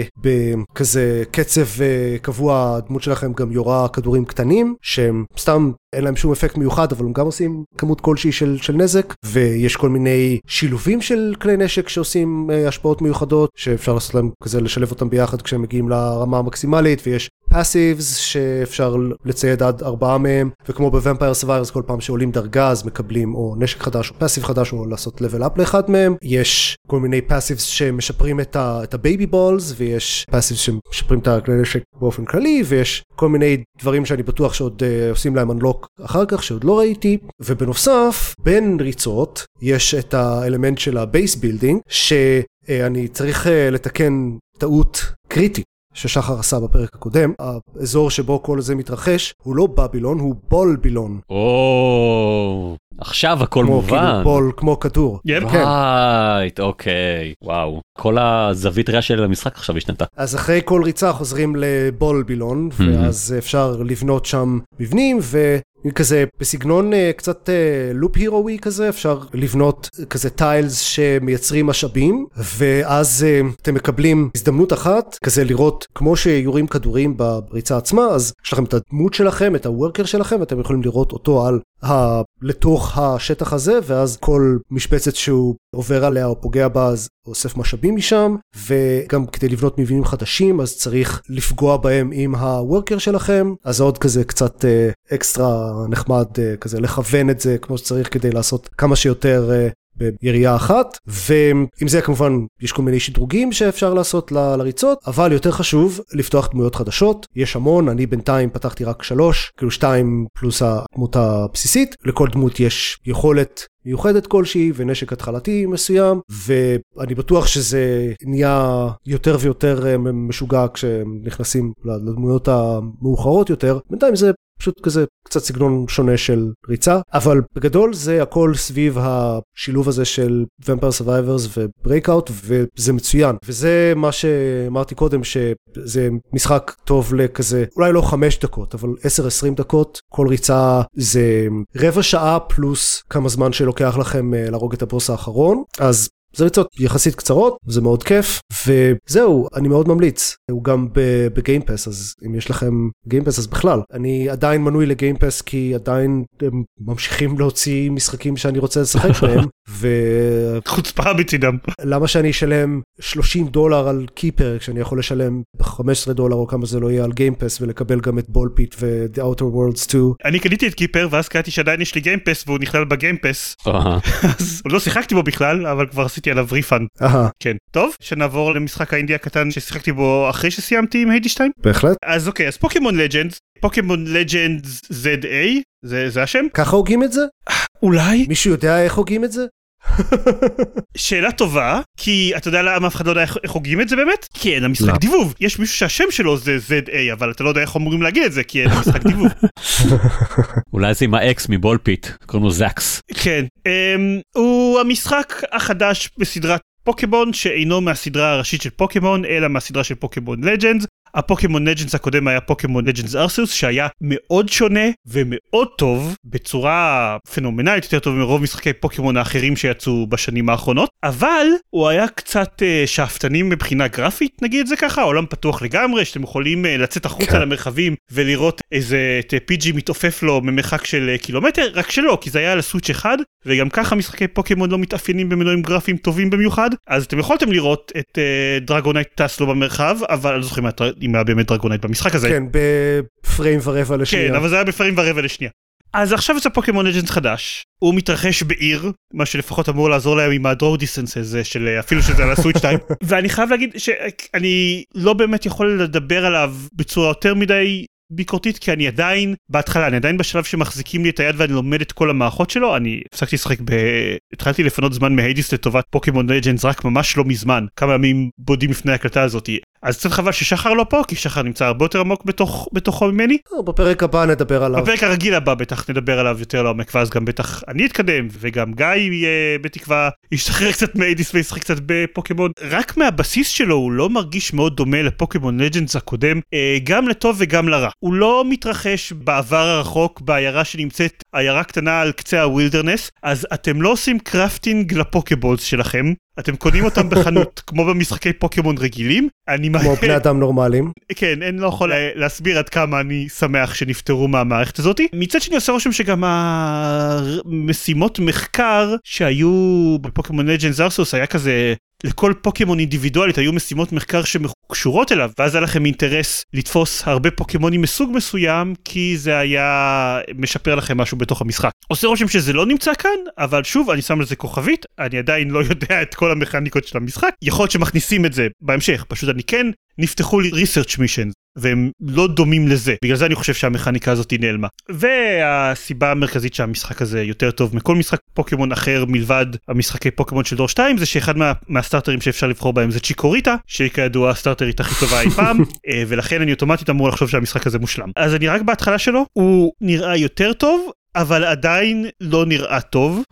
B: בכזה קצב קבוע, הדמות שלכם גם יורה כדורים קטנים, שהם סתם אין להם שום אפקט מיוחד, אבל הם גם עושים כמות כלשהי של, של נזק, ויש כל מיני שילובים של כלי נשק שעושים השפעות מיוחדות, שאפשר לעשות להם כזה לשלב אותם ביחד כשהם מגיעים לרמה המקסימלית, ויש passives שאפשר לצייד עד ארבעה מהם, וכמו ב-Vampire Survivors כל פעם שעולים דרגה אז מקבלים או נשק חדש או passive חדש או לעשות level up לאחד מהם. יש כל מיני passives שמשפרים את ה-baby balls, ויש passives שמשפרים את הכלי נשק באופן כללי, ויש כל מיני דברים שאני בטוח שעוד uh, עושים להם unlock אחר כך שעוד לא ראיתי. ובנוסף, בין ריצות יש את האלמנט של ה-base building, שאני צריך uh, לתקן טעות קריטית ששחר עשה בפרק הקודם. האזור שבו כל זה מתרחש הוא לא בבילון, הוא בולבילון.
C: או, עכשיו הכל מובן.
B: כאילו בול, כמו כדור.
C: רייט, אוקיי, וואו. כל הזווית ראייה של המשחק עכשיו השתנתה.
B: אז אחרי כל ריצה חוזרים לבולבילון, ואז אפשר לבנות שם מבנים, ו... כזה בסגנון קצת לופ הירואי כזה, אפשר לבנות כזה טיילס שמייצרים משאבים, ואז אתם מקבלים הזדמנות אחת כזה לראות כמו שיורים כדורים בריצה עצמה, אז יש לכם את הדמות שלכם, את הוורקר שלכם, ואתם יכולים לראות אותו על ה... לתוך השטח הזה, ואז כל משבצת שהוא עובר עליה או פוגע בה אז אוסף משאבים משם, וגם כדי לבנות מבנים חדשים אז צריך לפגוע בהם עם הוורקר שלכם, אז עוד כזה קצת אה, אקסטרה נחמד אה, כזה לכוון את זה כמו שצריך כדי לעשות כמה שיותר אה, בירייה אחת. ועם זה כמובן יש כל מיני שדרוגים שאפשר לעשות ל- לריצות, אבל יותר חשוב לפתוח דמויות חדשות. יש המון, אני בינתיים פתחתי רק שלוש, כאילו שתיים פלוס הדמות הבסיסית. לכל דמות יש יכולת מיוחדת כלשהי ונשק התחלתי מסוים, ואני בטוח שזה נהיה יותר ויותר משוגע כשנכנסים לדמויות המאוחרות יותר. בינתיים זה פשוט כזה קצת סגנון שונה של ריצה, אבל בגדול זה הכל סביב השילוב הזה של Vampire Survivors ו-Breakout, וזה מצוין. וזה מה שאמרתי קודם, שזה משחק טוב לכזה, אולי לא חמש דקות, אבל עשר עשרים דקות. כל ריצה זה רבע שעה פלוס כמה זמן שלוקח לכם להרוג את הבוס האחרון, אז זה ריצות יחסית קצרות, זה מאוד כיף, וזהו, אני מאוד ממליץ. הוא גם בגיימפס, אז אם יש לכם גיימפס אז בכלל. אני עדיין מנוי לגיימפס כי עדיין הם ממשיכים להוציא משחקים שאני רוצה לשחק בהם, ו...
A: חוצפה בצדם.
B: למה שאני אשלם שלושים דולר על קיפר, כשאני יכול לשלם חמישה עשר דולר או כמה זה לא יהיה על גיימפס, ולקבל גם את בולפיט ו-The Outer Worlds שתיים.
A: אני קניתי את קיפר, ואז קראתי שעדיין יש לי גיימפס, והוא נכלל בגיימפס. אז עוד לא שיחקתי בו בכלל, אבל כבר עשיתי עליו ריפאנד. כן. טוב, שנעבור למשחק האינדי הקטן ששיחקתי בו אחרי שסיימתי עם היידי שתיים.
B: בהחלט.
A: אז אוקיי, אז פוקימון לג'נדס, פוקימון לג'נדס זד איי, זה, זה השם?
B: ככה הוגים את זה?
A: אולי?
B: מישהו יודע איך הוגים את זה?
A: שאלה טובה, כי אתה יודע למה אף אחד לא יודע איך הוגים את זה באמת? כי אין המשחק דיבוב. יש מישהו שהשם שלו זה זד איי, אבל אתה לא יודע איך אמורים להגיד את זה, כי אין המשחק דיבוב.
C: אולי זה עם האקס מבולפיט, קוראים לו זקס.
A: כן, הוא המשחק החדש בסדרת פוקימון, שאינו מהסדרה הראשית של פוקימון, אלא מהסדרה של פוקימון לג'נדס. הפוקימון לג'נדס הקודם היה פוקימון לג'נדס ארסוס, שהיה מאוד שונה ומאוד טוב, בצורה פנומנלית, יותר טוב מרוב משחקי פוקימון האחרים שיצאו בשנים האחרונות, אבל הוא היה קצת uh, שאפתנים מבחינה גרפית, נגיד את זה ככה, עולם פתוח לגמרי, שאתם יכולים uh, לצאת החוצה כן. למרחבים ולראות איזה פיג'י מתעופף לו ממרחק של uh, קילומטר, רק שלא, כי זה היה על הסוויץ' אחד, וגם ככה משחקי פוקימון לא מתאפיינים במנועים גרפיים טובים במיוחד, אז אתם יכולתם לראות את uh, דרגונייט טס לו במרחב, אבל אני זוכר אם היה באמת דרגונייט במשחק הזה.
B: כן, בפריים ורבע לשנייה.
A: כן, אבל זה היה בפריים ורבע לשנייה. אז עכשיו זה פוקימון לג'נדס חדש, הוא מתרחש בעיר, מה שלפחות אמור לעזור להם עם הדרו דיסטנס הזה, של, אפילו שזה על הסוויץ' שתיים, ואני חייב להגיד שאני לא באמת יכול לדבר עליו בצורה יותר מדי ביקורתית, כי אני עדיין, בהתחלה, אני עדיין בשלב שמחזיקים לי את היד ואני לומד את כל המערכות שלו, אני הפסקתי לשחק ב... התחלתי לפנות זמן מהיידיס לטובת פוקימון לג'נדס רק ממש לא מזמן, כמה ימים בודים לפני הקלטה הזאת. אז קצת חבל ששחר לא פה, כי שחר נמצא הרבה יותר עמוק בתוך, בתוכו ממני.
B: בפרק הבא נדבר עליו.
A: בפרק הרגיל הבא בטח נדבר עליו יותר לעומק, ואז גם בטח אני אתקדם, וגם גיא יהיה בתקווה, ישתחרר קצת מהיידיס וישחק קצת בפוקימון. רק מהבסיס שלו הוא לא מרגיש מאוד דומה לפוקימון לג'נדס הקודם, גם לטוב וגם לרע. הוא לא מתרחש בעבר הרחוק, בעיירה שנמצאת, עיירה קטנה על קצה הווילדרנס, אז אתם לא עושים קרפטינג לפוקבולס שלכם, אתם קונים אותם בחנות, כמו במשחקי פוקימון רגילים.
B: כמו בני אדם נורמליים.
A: כן, אני לא יכול להסביר עד כמה אני שמח שנפטרו מהמערכת הזאת. מצד שני עושה רושם שגם המשימות מחקר שהיו בפוקימון לג'נדס ארסוס היה כזה לכל פוקימון אינדיבידואלית היו משימות מחקר שקשורות אליו, ואז היה לכם אינטרס לתפוס הרבה פוקימונים מסוג מסוים, כי זה היה משפר לכם משהו בתוך המשחק. עושה רושם שזה לא נמצא כאן, אבל שוב, אני שם לזה כוכבית, אני עדיין לא יודע את כל המכניקות של המשחק, יכול להיות שמכניסים את זה בהמשך, פשוט אני כן, נפתחו לי research missions, והם לא דומים לזה, בגלל זה אני חושב שהמכניקה הזאת היא נעלמה. והסיבה המרכזית שהמשחק הזה יותר טוב מכל משחק פוקימון אחר מלבד המשחקי פוקימון של דור שתיים, זה שאחד מה, מהסטארטרים שאפשר לבחור בהם זה צ'יקוריטה, שהיא כידוע הסטארטרית הכי טובה אי פעם, ולכן אני אוטומטית אמור לחשוב שהמשחק הזה מושלם. אז אני רק בהתחלה שלו, הוא נראה יותר טוב, אבל עדיין לא נראה טוב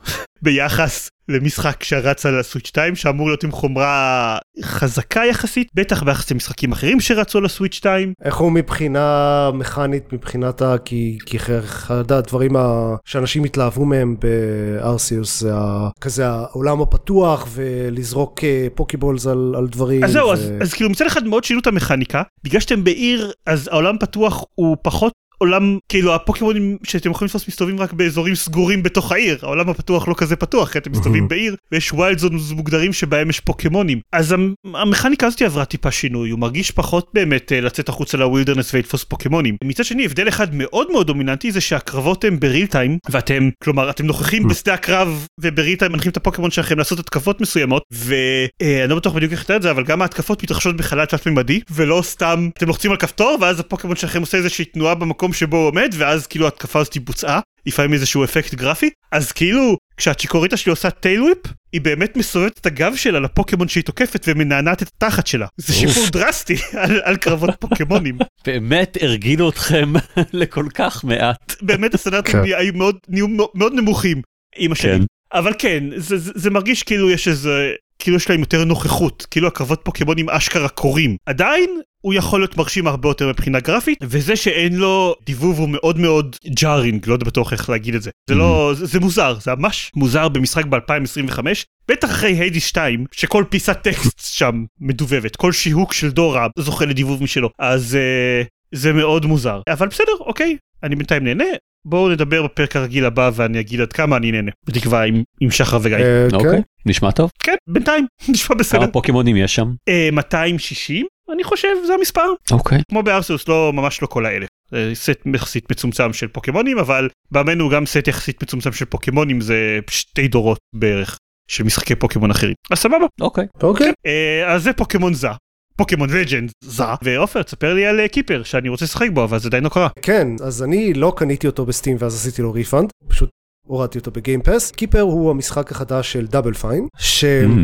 A: ביחס למשחק שרץ על הסוויץ' שתיים, שאמור להיות עם חומרה חזקה יחסית, בטח ביחס למשחקים אחרים שרצו על הסוויץ' שתיים.
B: איך הוא מבחינה מכנית, מבחינת ה... כי, כי אחד הדברים ה... שאנשים התלהבו מהם בארסיוס, זה ה... כזה העולם הפתוח, ולזרוק פוקיבולס על, על דברים.
A: אז זהו,
B: ו...
A: אז, אז כאילו מצד אחד מאוד שינו את המכניקה, בגלל שאתם בעיר, אז העולם פתוח הוא פחות עולם, כאילו הפוקימונים שאתם יכולים לתפוס מסתובבים רק באזורים סגורים בתוך העיר, העולם הפתוח לא כזה פתוח, כי אתם מסתובבים בעיר, ויש ווילד זונס מוגדרים שבהם יש פוקימונים. אז המכניקה הזאת עברה טיפה שינוי, הוא מרגיש פחות באמת לצאת החוץ על הווילדרנס ולתפוס פוקימונים. מצד שני, הבדל אחד מאוד מאוד דומיננטי זה שהקרבות הם בריל טיים, ואתם, כלומר, אתם נוכחים בשדה הקרב, ובריל טיים מנחים את הפוקימון שלכם לעשות התקפות מסוימות, ואני לא בטוח בדיוק איך את זה, אבל גם ההתקפות מתרחשות בחלל תלת-ממדי, ולא סתם אתם לוחצים על כפתור, ואז הפוקימון שלכם עושה איזושהי תנועה במקום שבו הוא עומד, ואז כאילו התקפה הזאת בוצעה, לפעמים איזשהו אפקט גרפי, אז כאילו כשהצ'יקוריטה שלי עושה טייל וויפ, היא באמת מסובבת את הגב שלה לפוקימון שהיא תוקפת ומנענעת את התחת שלה. זה שיפור דרסטי על, על קרבות פוקימונים.
C: באמת הרגילו אתכם לכל כך מעט.
A: באמת הסטנדרטים היו מאוד, נהיו מאוד נמוכים עם השנים. אבל כן, זה, זה, זה מרגיש כאילו יש איזה, כאילו יש להם יותר נוכחות, כאילו הקרבות פוקימונים אשכרה קורים. עדיין הוא יכול להיות מרשים הרבה יותר מבחינה גרפית, וזה שאין לו דיבוב הוא מאוד מאוד ג'ארינג, לא יודע בטוח איך להגיד את זה. זה לא, זה, זה מוזר, זה ממש מוזר במשחק ב-אלפיים עשרים וחמש, בטח אחרי היידיס שתיים, שכל פיסת טקסט שם מדובבת, כל שיהוק של דורה זוכה לדיבוב משלו, אז אה, זה מאוד מוזר. אבל בסדר, אוקיי, אני בינתיים נהנה, בואו נדבר בפרק הרגיל הבא ואני אגיד עד כמה אני נהנה, בתקווה עם, עם שחר וגיא.
C: אוקיי, נשמע טוב.
A: כן, בינתיים, נשמע בסדר.
C: כמה פוקימונים יש שם?
A: מאתיים ושישים, אני חושב, זה המספר.
C: אוקיי.
A: כמו בארסיוס, לא, ממש לא כל האלף. זה סט יחסית מצומצם של פוקימונים, אבל באמנו גם סט יחסית מצומצם של פוקימונים, זה שתי דורות בערך של משחקי פוקימון אחרים. אז סבבה.
C: אוקיי.
B: אוקיי.
A: אז זה פוקימון זה. פוקימון לג'נד זה. ואופר, תספר לי על קיפר, שאני רוצה לשחק בו, אבל זה די לא קרה. כן,
B: אז אני לא קניתי אותו בסטים, ואז עשיתי לו ריפאנד. פשוט הורדתי אותו בגיים פאס. קיפר הוא המשחק החדש של דאבל פיין, ש...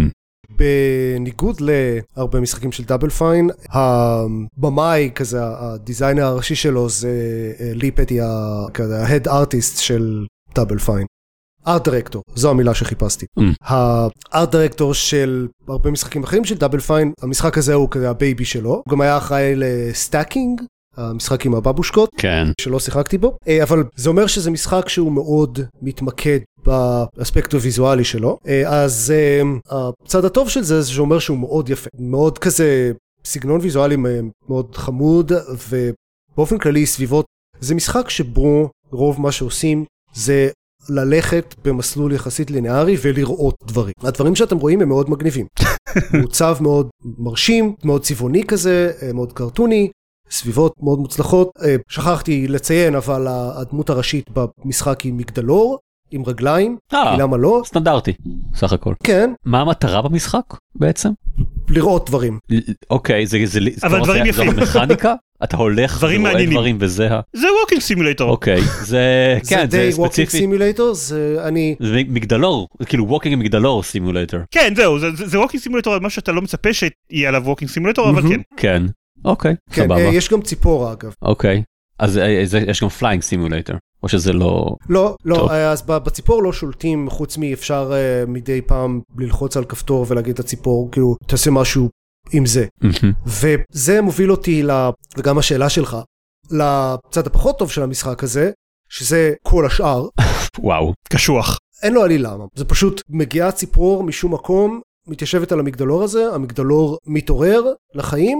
B: בניגוד להרבה משחקים של דאבל פיין, הבמאי כזה, הדיזיינר הראשי שלו זה לי פטי, ה-head artist של דאבל פיין. ארט דירקטור, זו המילה שחיפשתי. הארט דירקטור של הרבה משחקים אחרים של דאבל פיין, המשחק הזה הוא כזה הבייבי שלו, הוא גם היה אחראי לסטאקינג, המשחק עם הבבושקות,
C: כן.
B: שלא שיחקתי בו, אבל זה אומר שזה משחק שהוא מאוד מתמקד באספקט הוויזואלי שלו, אז הצד הטוב של זה, זה שאומר שהוא מאוד יפה, מאוד כזה סגנון ויזואלי מאוד חמוד, ובאופן כללי סביבות, זה משחק שבו רוב מה שעושים זה ללכת במסלול יחסית לינארי ולראות דברים. הדברים שאתם רואים הם מאוד מגניבים. מוצב מאוד מרשים, מאוד צבעוני כזה, מאוד קרטוני, סביבות מאוד מוצלחות. שכחתי לציין, אבל הדמות הראשית במשחק היא מגדלור, עם רגליים,
C: אה,
B: למה לא?
C: סטנדרטי, סך הכל.
B: כן.
C: מה המטרה במשחק בעצם?
B: לראות דברים.
C: אוקיי, זה... זה
A: אבל דברים יפים.
C: זו מכניקה? אתה הולך ורואה דברים וזה ה...
A: זה ווקינג סימולטור.
C: אוקיי, זה... כן, זה
B: די ווקינג סימולטור, זה אני...
C: זה מגדלור, כאילו ווקינג מגדלור סימולטור.
A: כן, זהו, זה ווקינג סימולטור על מה שאתה לא מצפה שיהיה עליו ווקינג סימולטור, אבל כן.
C: כן, אוקיי, סבבה.
B: יש גם ציפורה אגב.
C: אוקיי, אז יש גם פליינג סימולטור. או שזה לא...
B: לא, לא, אז בציפור לא שולטים, חוץ מאפשר מדי פעם ללחוץ על כפתור ולהגיד לציפור, כאילו, תעשה משהו עם זה. וזה מוביל אותי, וגם השאלה שלך, לצד הפחות טוב של המשחק הזה, שזה כל השאר.
C: וואו.
A: קשוח.
B: אין לו עלילה, זה פשוט מגיעה ציפור משום מקום, מתיישבת על המגדלור הזה, המגדלור מתעורר לחיים,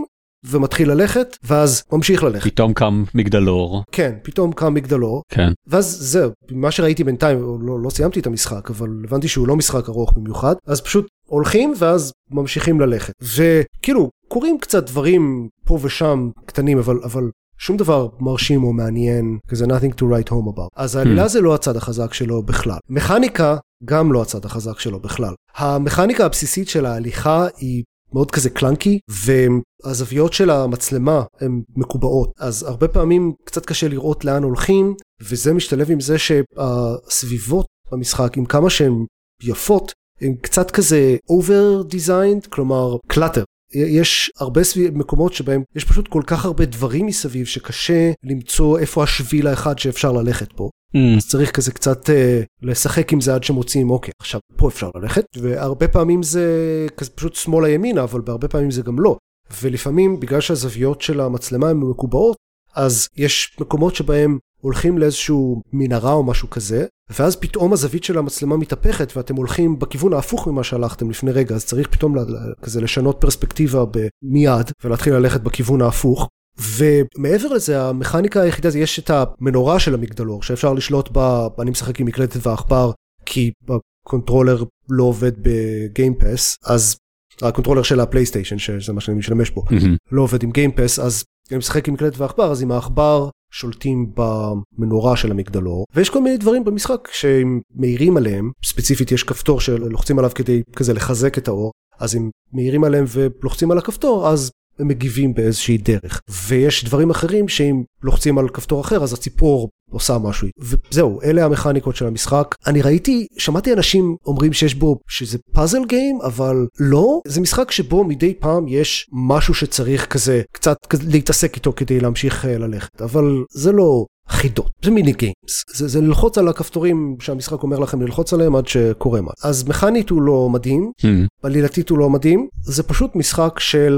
B: ומתחיל ללכת, ואז ממשיך ללכת.
C: פתאום קם מגדלור.
B: כן, פתאום קם מגדלור.
C: כן.
B: ואז זהו, מה שראיתי בינתיים, לא, לא סיימתי את המשחק, אבל הבנתי שהוא לא משחק ארוך במיוחד, אז פשוט הולכים ואז ממשיכים ללכת. וכאילו, קורים קצת דברים פה ושם קטנים, אבל, אבל שום דבר מרשים או מעניין, כזה nothing to write home about. אז העלילה זה לא הצד החזק שלו בכלל. מכניקה, גם לא הצד החזק שלו בכלל. המכניקה הבסיסית של ההליכה היא מאוד כזה קלנקי, והזוויות של המצלמה הן מקובעות. אז הרבה פעמים קצת קשה לראות לאן הולכים, וזה משתלב עם זה שהסביבות במשחק, עם כמה שהן יפות, הן קצת כזה over designed, כלומר קלאטר. יש הרבה סביב, מקומות שבהם יש פשוט כל כך הרבה דברים מסביב, שקשה למצוא איפה השביל האחד שאפשר ללכת פה. Mm. אז צריך כזה קצת אה, לשחק עם זה עד שמוצאים, אוקיי, עכשיו פה אפשר ללכת, והרבה פעמים זה כזה פשוט שמאלה ימינה, אבל בהרבה פעמים זה גם לא. ולפעמים, בגלל שהזוויות של המצלמה הן מקובעות, אז יש מקומות שבהם הולכים לאיזשהו מנהרה או משהו כזה, ואז פתאום הזווית של המצלמה מתהפכת, ואתם הולכים בכיוון ההפוך ממה שהלכתם לפני רגע, אז צריך פתאום כזה לשנות פרספקטיבה מיד, ולהתחיל ללכת בכיוון ההפוך. ומעבר לזה, המכניקה היחידה זה, יש את המנורה של המגדלור, שאפשר לשלוט בה, אני משחק עם מקלטת והעכבר, כי הקונטרולר לא עובד בגיימפס, אז הקונטרולר של הפלייסטיישן, שזה מה שאני משתמש בו, mm-hmm. לא עובד עם גיימפס, אז אני משחק עם מקלטת והעכבר, אז עם העכבר שולטים במנורה של המגדלור, ויש כל מיני דברים במשחק שהם מאירים עליהם, ספציפית יש כפתור שלוחצים עליו כדי כזה לחזק את האור, אז אם מאירים עליהם ולוחצים על הכפתור, אז הם מגיבים באיזושהי דרך. ויש דברים אחרים שאם לוחצים על כפתור אחר, אז הציפור עושה משהו. וזהו, אלה המכניקות של המשחק. אני ראיתי, שמעתי אנשים אומרים שיש בו, שזה פאזל גיים, אבל לא. זה משחק שבו מדי פעם יש משהו שצריך כזה, קצת להתעסק איתו כדי להמשיך ללכת. אבל זה לא חידות, זה מיני גיימס. זה, זה ללחוץ על הכפתורים שהמשחק אומר לכם ללחוץ עליהם עד שקורה מה. אז מכנית הוא לא מדהים, mm. בלילתית הוא לא מדהים. זה פשוט משחק של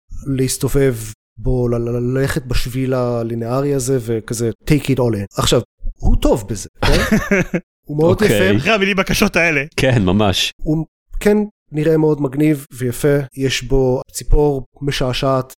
B: להסתובב בו, ללכת בשביל הלינארי הזה וכזה take it all in. עכשיו, הוא טוב בזה, כן? הוא מאוד יפה.
A: אחרי המילים בקשות האלה.
C: כן, ממש.
B: הוא כן נראה מאוד מגניב ויפה, יש בו ציפור משעשעת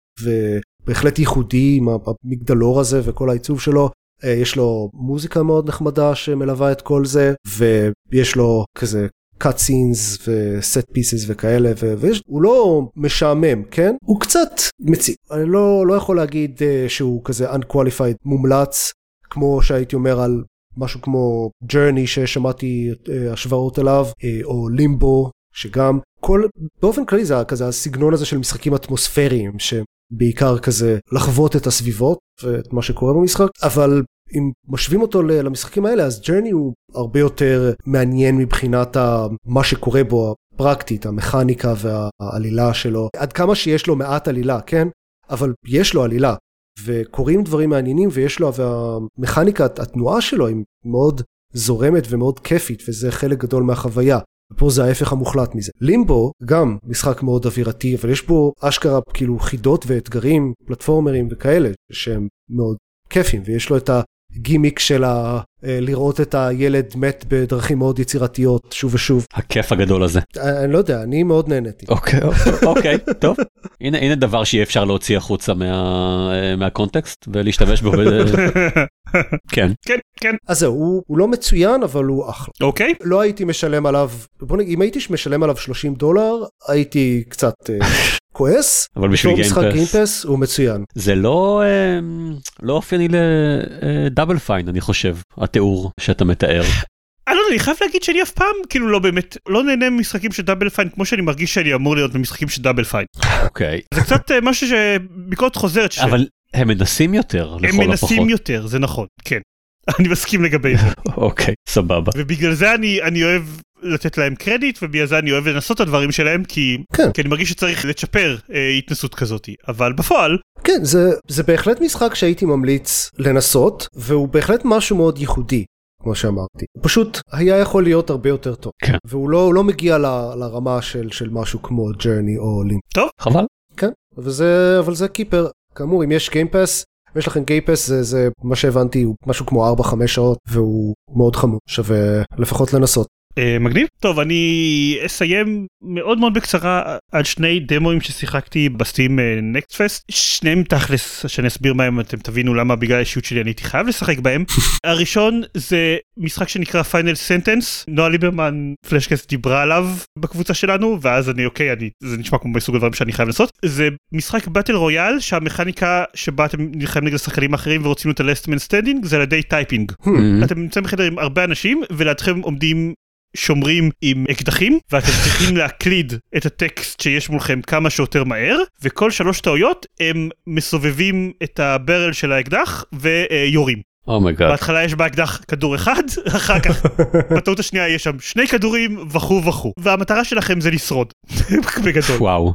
B: ובהחלט ייחודי עם המגדלור הזה וכל העיצוב שלו. יש לו מוזיקה מאוד נחמדה שמלווה את כל זה, ויש לו כזה cut scenes ו-set pieces וכאלה, והוא לא משעמם, כן? הוא קצת מציג. אני לא, לא יכול להגיד uh, שהוא כזה unqualified מומלץ, כמו שהייתי אומר על משהו כמו Journey ששמעתי uh, השוואות אליו, uh, או Limbo, שגם כל, באופן כללי זה כזה הסגנון הזה של משחקים אטמוספריים, שבעיקר כזה לחוות את הסביבות ואת מה שקורה במשחק, אבל אם משווים אותו למשחקים האלה, אז Journey הוא הרבה יותר מעניין מבחינת מה שקורה בו הפרקטית, המכניקה והעלילה שלו. עד כמה שיש לו מעט עלילה, כן? אבל יש לו עלילה, וקוראים דברים מעניינים, ויש לו, והמכניקה, התנועה שלו היא מאוד זורמת ומאוד כיפית, וזה חלק גדול מהחוויה. ופה זה ההפך המוחלט מזה. לימבו, גם משחק מאוד אווירתי, אבל יש בו אשכרה כאילו חידות ואתגרים, פלטפורמרים וכאלה, שהם מאוד כיפים, ויש לו את הגימיק של ה... לראות את הילד מת בדרכים מאוד יצירתיות, שוב ושוב.
C: הכיף הגדול הזה.
B: אני לא יודע, אני מאוד נהניתי.
C: אוקיי, אוקיי, טוב. הנה, הנה דבר שיהיה אפשר להוציא החוצה מה, מהקונטקסט, ולהשתמש בו. כן.
A: כן, כן.
B: אז זהו, הוא, הוא לא מצוין, אבל הוא אחלה.
A: אוקיי.
B: לא הייתי משלם עליו, בוא נגיד, אם הייתי משלם עליו שלושים דולר, הייתי קצת כועס.
C: אבל בשביל
B: גיימפס. גיימפס הוא מצוין.
C: זה לא, לא אופייני לדאבל פיין, אני חושב. התיאור שאתה מתאר.
A: אני לא יודע, אני חייב להגיד שאני אף פעם כאילו לא באמת, לא נהנה ממשחקים של דאבל פיין, כמו שאני מרגיש שאני אמור להיות במשחקים של דאבל פיין.
C: אוקיי.
A: זה קצת משהו שביקורת חוזרת ש...
C: אבל הם מנסים יותר, לכל הפחות.
A: הם מנסים יותר, זה נכון, כן. אני מסכים לגבי זה.
C: אוקיי, סבבה.
A: ובגלל זה אני, אני אוהב לתת להם קרדיט, ובגלל זה אני אוהב לנסות את הדברים שלהם, כי,
B: כן.
A: כי אני מרגיש שצריך לצ'פר אה, התנסות כזאת. אבל בפועל...
B: כן, זה, זה בהחלט משחק שהייתי ממליץ לנסות, והוא בהחלט משהו מאוד ייחודי, כמו שאמרתי. פשוט היה יכול להיות הרבה יותר טוב.
C: כן.
B: והוא לא, לא מגיע ל, לרמה של, של משהו כמו Journey או Limbo.
A: טוב.
C: חבל.
B: כן, וזה, אבל זה קיפר. כאמור, אם יש גיימפס, אם יש לכם גיימפס, זה, זה מה שהבנתי, הוא משהו כמו ארבע חמש שעות, והוא מאוד חמוד, שווה לפחות לנסות.
A: מגניב. טוב, אני אסיים מאוד מאוד בקצרה על שני דמוים ששיחקתי בסטים נקסט פסט, שניהם תכלס, שאני אסביר מהם, אתם תבינו למה בגלל האישיות שלי אני הייתי חייב לשחק בהם. הראשון זה משחק שנקרא פיינל סנטנס, נועה ליברמן פלשקסט דיברה עליו בקבוצה שלנו, ואז אני אוקיי, אני, זה נשמע כמו מסוג הדברים שאני חייב לעשות. זה משחק באטל רויאל, שהמכניקה שבה אתם נלחמים נגד השחקנים האחרים ורוצים את ה-last man standing, זה על ידי טייפינג. אתם נמצאים בחדר עם הרבה אנשים, ולידכם עומדים שומרים עם אקדחים, ואתם צריכים להקליד את הטקסט שיש מולכם כמה שיותר מהר, וכל שלוש טעויות הם מסובבים את הברל של האקדח ויורים.
C: אומייגאד.
A: בהתחלה יש באקדח כדור אחד, אחר כך בטעות השנייה יש שם שני כדורים וכו וכו, והמטרה שלכם זה לשרוד בגדול.
C: וואו.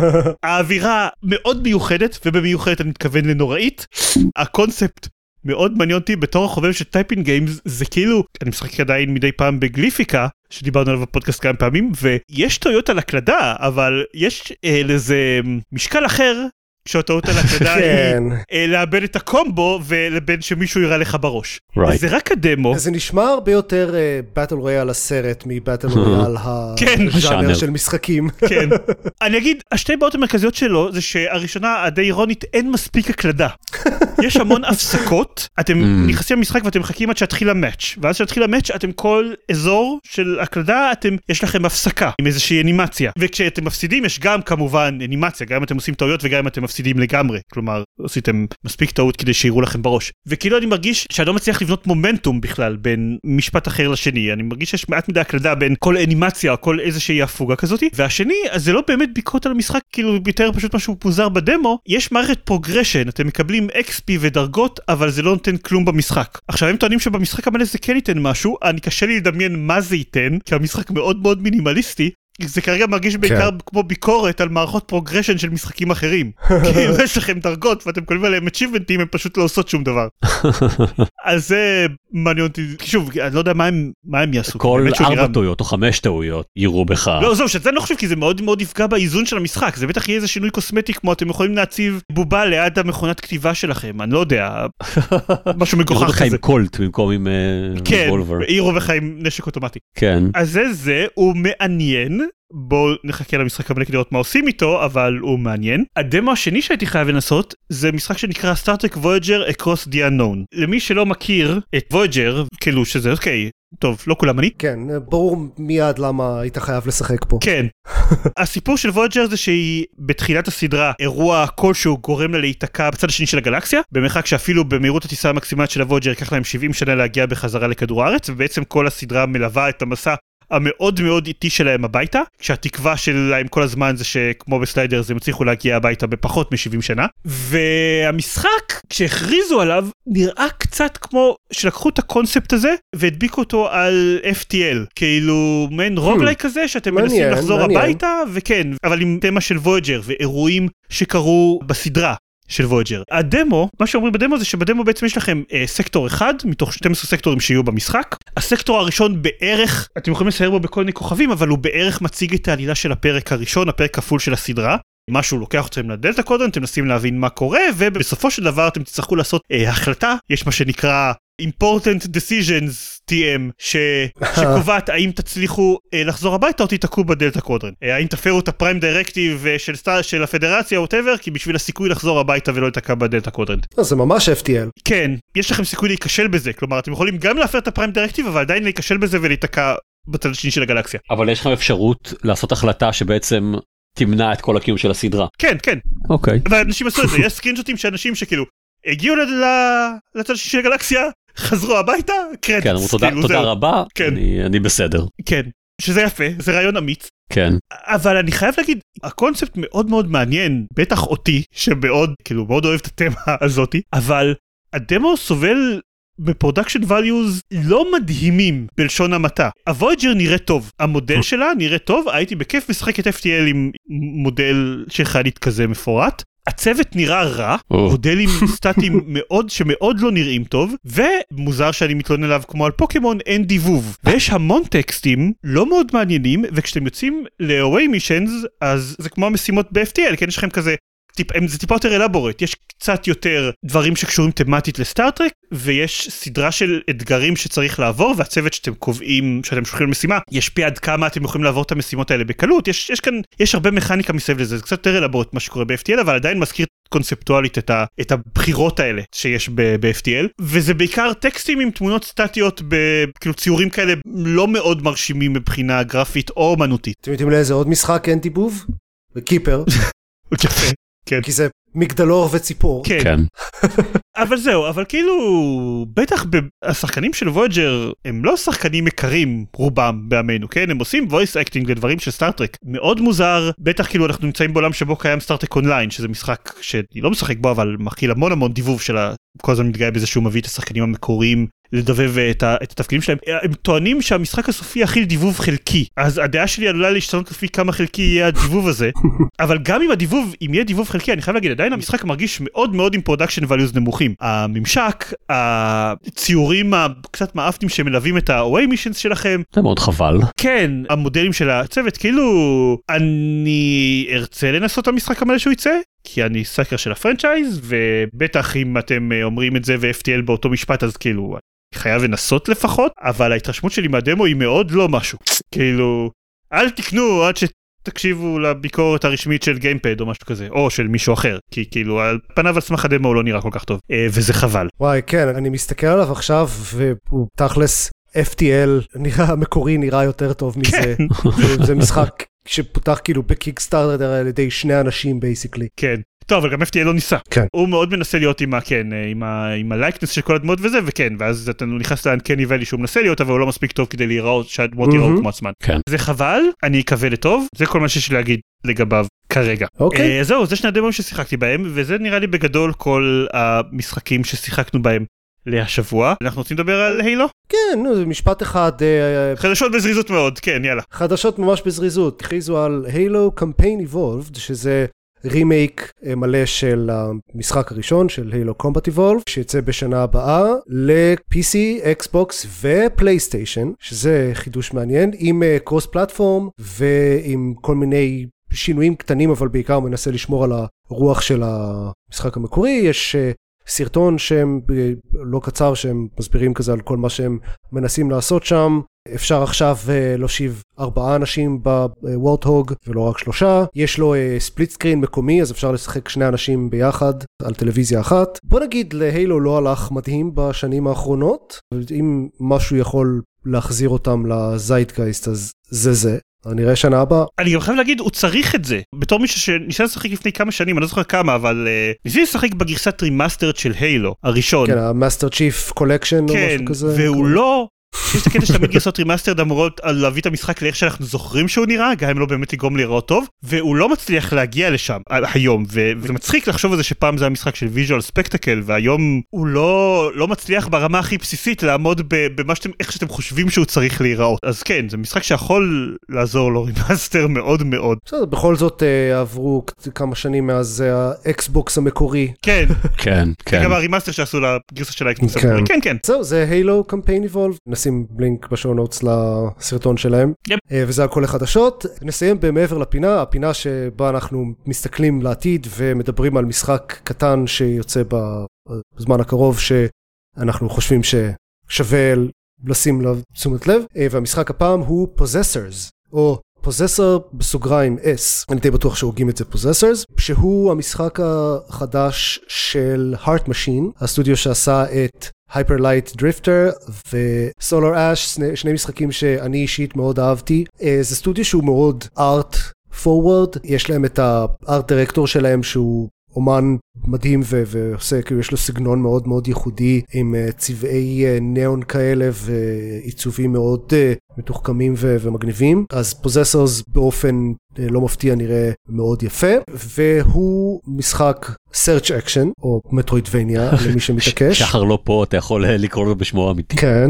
A: האווירה מאוד מיוחדת, ובמיוחדת אני מתכוון לנוראית. הקונספט מאוד מעניין אותי בתור החובב של טייפינג גיימס, זה כאילו, אני משחק עדיין מדי פעם בגליפיקה, שדיברנו עליו בפודקאסט כמה פעמים, ויש טעויות על הקלדה, אבל יש אה, לזה משקל אחר, כשהטעות על הקלדה היא לאבד את הקומבו ולבין שמישהו יראה לך בראש. זה רק הדמו.
B: זה נשמע הרבה יותר באטל רויאל הסרט מבאטל רויאל הז'אנר של משחקים.
A: כן. אני אגיד, השתי בעיות המרכזיות שלו זה שהראשונה הדי אירונית אין מספיק הקלדה. יש המון הפסקות, אתם נכנסים למשחק ואתם מחכים עד שהתחיל המאץ', ואז שהתחיל המאץ' אתם כל אזור של הקלדה, אתם, יש לכם הפסקה עם איזושהי אנימציה. וכשאתם מפסידים יש גם כמובן אנימציה, גם אם אתם עושים טעויות וגם אם אתם מפסידים לגמרי, כלומר עשיתם מספיק טעות כדי שיראו לכם בראש. וכאילו אני מרגיש שאני לא מצליח לבנות מומנטום בכלל בין משפט אחר לשני, אני מרגיש שיש מעט מדי הקלדה בין כל אנימציה או כל איזושהי הפוגה כזאת, והשני, אז זה לא באמת ביקורת על המשחק, כאילו יותר פשוט משהו פוזר בדמו, יש מערכת פרוגרשן, אתם מקבלים אקס פי ודרגות, אבל זה לא נותן כלום במשחק. עכשיו הם טוענים שבמשחק המלא זה כן ייתן משהו, אני קשה לי לדמיין מה זה ייתן, כי המשחק מאוד מאוד מינימליסטי, זה כרגע מרגיש בעיקר כמו ביקורת על מערכות פרוגרשן של משחקים אחרים. כי אם יש לכם דרגות ואתם קוראים עליהם achievementים, הם פשוט לא עושות שום דבר. אז זה מעניין אותי, שוב, אני לא יודע מה הם יעשו.
C: כל ארבע טעויות או חמש טעויות יראו בך.
A: לא, זהו, שזה אני לא חושב, כי זה מאוד מאוד יפגע באיזון של המשחק. זה בטח יהיה איזה שינוי קוסמטי, כמו אתם יכולים להציב בובה ליד המכונת כתיבה שלכם. אני לא יודע, משהו מגוחך כזה.
C: יראו בך עם קולט במקום עם וולבר.
A: כן, יראו בך עם נשק אוטומטי.
C: כן.
A: אז זה זה, הוא מעניין. בואו נחכה למשחק המלא כדי לראות מה עושים איתו, אבל הוא מעניין. הדמו השני שהייתי חייב לנסות זה משחק שנקרא Star Trek Voyager Across the Unknown. למי שלא מכיר את Voyager, כאילו שזה אוקיי, טוב, לא כולם אני.
B: כן, ברור מיד למה היית חייב לשחק פה.
A: כן. הסיפור של Voyager זה שהיא בתחילת הסדרה אירוע כלשהו גורם לה להיתקע בצד השני של הגלקסיה, במרחק שאפילו במהירות הטיסה המקסימלית של ה-Voyager ייקח להם שבעים שנה להגיע בחזרה לכדור הארץ, ובעצם כל הסדרה מלווה את המסע המאוד מאוד איטי שלהם הביתה, כשהתקווה שלהם כל הזמן זה שכמו בסליידר זה מצליחו להגיע הביתה בפחות מ-שבעים שנה, והמשחק כשהכריזו עליו נראה קצת כמו שלקחו את הקונספט הזה והדביקו אותו על אף טי אל, כאילו מעין רוגלייק כזה שאתם מנסים לחזור הביתה, וכן, אבל עם תמה של Voyager ואירועים שקרו בסדרה של Voyager. הדמו, מה שאומרים בדמו זה שבדמו בעצם יש לכם אה, סקטור אחד מתוך שנים עשר סקטורים שיהיו במשחק. הסקטור הראשון בערך, אתם יכולים לסייר בו בכל מיני כוכבים, אבל הוא בערך מציג את העלילה של הפרק הראשון, הפרק כפול של הסדרה. משהו לוקח אתכם לדלתה קודם, אתם מנסים להבין מה קורה, ובסופו של דבר אתם תצטרכו לעשות אה, החלטה, יש מה שנקרא important decisions טי אם, ש... שקובעת האם תצליחו אה, לחזור הביתה או תתעקו בדלתה קוודרנט. אה, האם תפרו את הפריים דירקטיב של, סט... של הפדרציה או whatever, כי בשביל הסיכוי לחזור הביתה ולא לתעקע בדלתה קוודרנט.
B: זה ממש אף טי אל.
A: כן, יש לכם סיכוי להיכשל בזה, כלומר אתם יכולים גם להפר את הפריים דירקטיב, אבל עדיין להיכשל בזה ולהתעקע בצד השני של הגלקסיה.
C: אבל יש לכם אפשרות לעשות החלטה שבעצם תמנע את כל הקיום של הסדרה.
A: כן, כן.
C: אוקיי.
A: ואנשים עשו את זה, יש סקרינשוטים שאנשים שכאילו הגיעו לצד השני של הגלקסיה, חזרו הביתה, קרדיטס.
C: כן, אמרו תודה, תודה רבה, אני, אני בסדר.
A: כן, שזה יפה, זה רעיון אמיץ.
C: כן.
A: אבל אני חייב להגיד, הקונספט מאוד מאוד מעניין, בטח אותי, שמאוד, כאילו, מאוד אוהב את התמה הזאת, אבל הדמו סובל בפרודקשן values לא מדהימים בלשון המעטה. הוויג'ר נראה טוב, המודל שלה נראה טוב, הייתי בכיף משחק את אף טי אל עם מודל שחלית כזה מפורט. הצוות נראה רע, מודלים סטטיים מאוד שמאוד לא נראים טוב, ומוזר שאני מתלונן עליו כמו על פוקימון, אין דיבוב. ויש המון טקסטים לא מאוד מעניינים, וכשאתם יוצאים ל-away missions, אז זה כמו המשימות ב-אף טי אל, כן יש לכם כזה טיפ, הם, זה טיפה יותר אלבורט, יש קצת יותר דברים שקשורים תמטית לסטארטרק, ויש סדרה של אתגרים שצריך לעבור, והצוות שאתם קובעים, שאתם שולחים למשימה, ישפיע עד כמה אתם יכולים לעבור את המשימות האלה בקלות, יש, יש כאן, יש הרבה מכניקה מסביב לזה, זה קצת יותר אלבורט מה שקורה ב-אף טי אל, אבל עדיין מזכיר קונספטואלית את, ה, את הבחירות האלה שיש ב-אף טי אל, וזה בעיקר טקסטים עם תמונות סטטיות, כאילו ציורים כאלה לא מאוד מרשימים מבחינה גרפית או אומנותית.
B: אתם יודעים לאיזה עוד משחק אין דיבוב? בקיפר.
A: כן.
B: כי זה מגדלור וציפור.
A: כן. כן. אבל זהו, אבל כאילו, בטח השחקנים של וויג'ר הם לא שחקנים מקרים רובם בימינו, כן? הם עושים voice acting לדברים של סטארטרק. מאוד מוזר, בטח כאילו אנחנו נמצאים בעולם שבו קיים סטארטרק אונליין, שזה משחק שאני לא משחק בו, אבל מכיל המון המון דיבוב של כל הזמן מתגאה בזה שהוא מביא את השחקנים המקוריים לדבב את, ה, את התפקידים שלהם. הם טוענים שהמשחק הסופי יכיל דיבוב חלקי, אז הדעה שלי עלולה להשתנות לפי כמה חלקי יהיה הדיבוב הזה, אבל גם אם הדיבוב, אם יהיה דיבוב חלקי, אני חייב להגיד, עדיין המשחק מרגיש מאוד מאוד עם production values נמוכים. הממשק, הציורים הקצת מאפנים שמלווים את ה-away missions שלכם.
C: זה מאוד חבל.
A: כן, המודלים של הצוות, כאילו, אני ארצה לנסות את המשחק המלא שהוא יצא, כי אני סקר של הפרנצ'ייז, ובטח אם אתם אומרים את זה ו-אף טי אל באותו משפט, אז כאילו, חייב לנסות לפחות, אבל ההתרשמות שלי מהדמו היא מאוד לא משהו. כאילו, אל תקנו עד שתקשיבו לביקורת הרשמית של גיימפד או משהו כזה, או של מישהו אחר, כי כאילו, על פניו על סמך הדמו הוא לא נראה כל כך טוב, וזה חבל.
B: וואי, כן, אני מסתכל עליו עכשיו, והוא תכלס אף טי אל, נראה, המקורי נראה יותר טוב מזה. זה משחק שפותח כאילו בקיקסטארטר על ידי שני אנשים בייסיקלי.
A: כן. טוב, אבל גם אף טי אל לא ניסה.
B: כן.
A: הוא מאוד מנסה להיות עם ה, כן, עם ה, עם הלייקנס של כל הדמות וזה, וכן, ואז אתה נכנס לאנקני ואלי שהוא מנסה להיות, אבל הוא לא מספיק טוב כדי להיראות, שהדמות ייראו כמו עצמן.
C: כן.
A: זה חבל, אני אקווה לטוב, זה כל מה שיש לי להגיד לגביו כרגע.
B: אוקיי.
A: זהו, זה שני הדמות ששיחקתי בהם, וזה נראה לי בגדול כל המשחקים ששיחקנו בהם להשבוע. אנחנו רוצים לדבר על הילו?
B: כן, נו, זה משפט אחד.
A: חדשות בזריזות מאוד, כן, יאללה.
B: חדשות ממש בזריזות. הכריזו על הילו Campaign Evolved, שזה רימייק מלא של המשחק הראשון של הילו Combat Evolved, שיצא בשנה הבאה ל-פי סי, Xbox ופלייסטיישן, שזה חידוש מעניין, עם קרוס פלטפורם ועם כל מיני שינויים קטנים, אבל בעיקר מנסה לשמור על הרוח של המשחק המקורי. יש סרטון שהם לא קצר, שהם מסבירים כזה על כל מה שהם מנסים לעשות שם. אפשר עכשיו להושיב ארבעה אנשים בוורטהוג ולא רק שלושה. יש לו ספליט סקרין מקומי, אז אפשר לשחק שני אנשים ביחד על טלוויזיה אחת. בוא נגיד, להילו לא הלך מדהים בשנים האחרונות. אם משהו יכול להחזיר אותם לזייטגייסט, אז זה זה. נראה שנה הבאה.
A: אני גם חייב להגיד, הוא צריך את זה. בתור מישהו שניסה לשחק לפני כמה שנים, אני לא זוכר כמה, אבל uh, ניסה לשחק בגרסת רימאסטרד של הילו, הראשון.
B: כן, המאסטר צ'יף קולקשן
A: כן,
B: או משהו כזה.
A: והוא כן. לא... יש את הקטע שתמיד גרסות רימאסטרד אמורות להביא את המשחק לאיך שאנחנו זוכרים שהוא נראה, גם אם לא באמת יגרום להיראות טוב, והוא לא מצליח להגיע לשם היום, וזה מצחיק לחשוב על זה שפעם זה המשחק של ויז'ואל ספקטקל, והיום הוא לא, לא מצליח ברמה הכי בסיסית לעמוד במה שאתם, איך שאתם חושבים שהוא צריך להיראות. אז כן, זה משחק שיכול לעזור לו רימאסטר מאוד מאוד.
B: בסדר, בכל זאת עברו כמה שנים מאז האקסבוקס המקורי.
A: כן.
C: כן, כן.
A: גם הרימאסטר שעשו לגרסה של האקסבוקס המקורי. כן, כן.
B: זהו, זה הילו Campaign Evolved. נשים לינק בשואו נוטס לסרטון שלהם.
A: Yep.
B: וזה על כל החדשות. נסיים במעבר לפינה, הפינה שבה אנחנו מסתכלים לעתיד ומדברים על משחק קטן שיוצא בזמן הקרוב שאנחנו חושבים ששווה לשים לו תשומת לב. והמשחק הפעם הוא Possessors, או Possessor בסוגריים S. אני די בטוח שהוגים את זה Possessors, שהוא המשחק החדש של Heart Machine, הסטודיו שעשה את Hyper Light Drifter ו-Solar Ash, שני, שני משחקים שאני אישית מאוד אהבתי. זה סטודיו שהוא מאוד art forward, יש להם את הארט דירקטור שלהם שהוא אומן מדהים ו- ועושה, כאילו יש לו סגנון מאוד מאוד ייחודי עם uh, צבעי uh, ניאון כאלה ועיצובים מאוד uh, מתוחכמים ו- ומגניבים. אז Possessors באופן uh, לא מפתיע נראה מאוד יפה, והוא משחק search action או מטרוידבניה למי שמתעקש.
C: שחר לא פה, אתה יכול לקרוא לו בשמו אמיתי.
B: כן,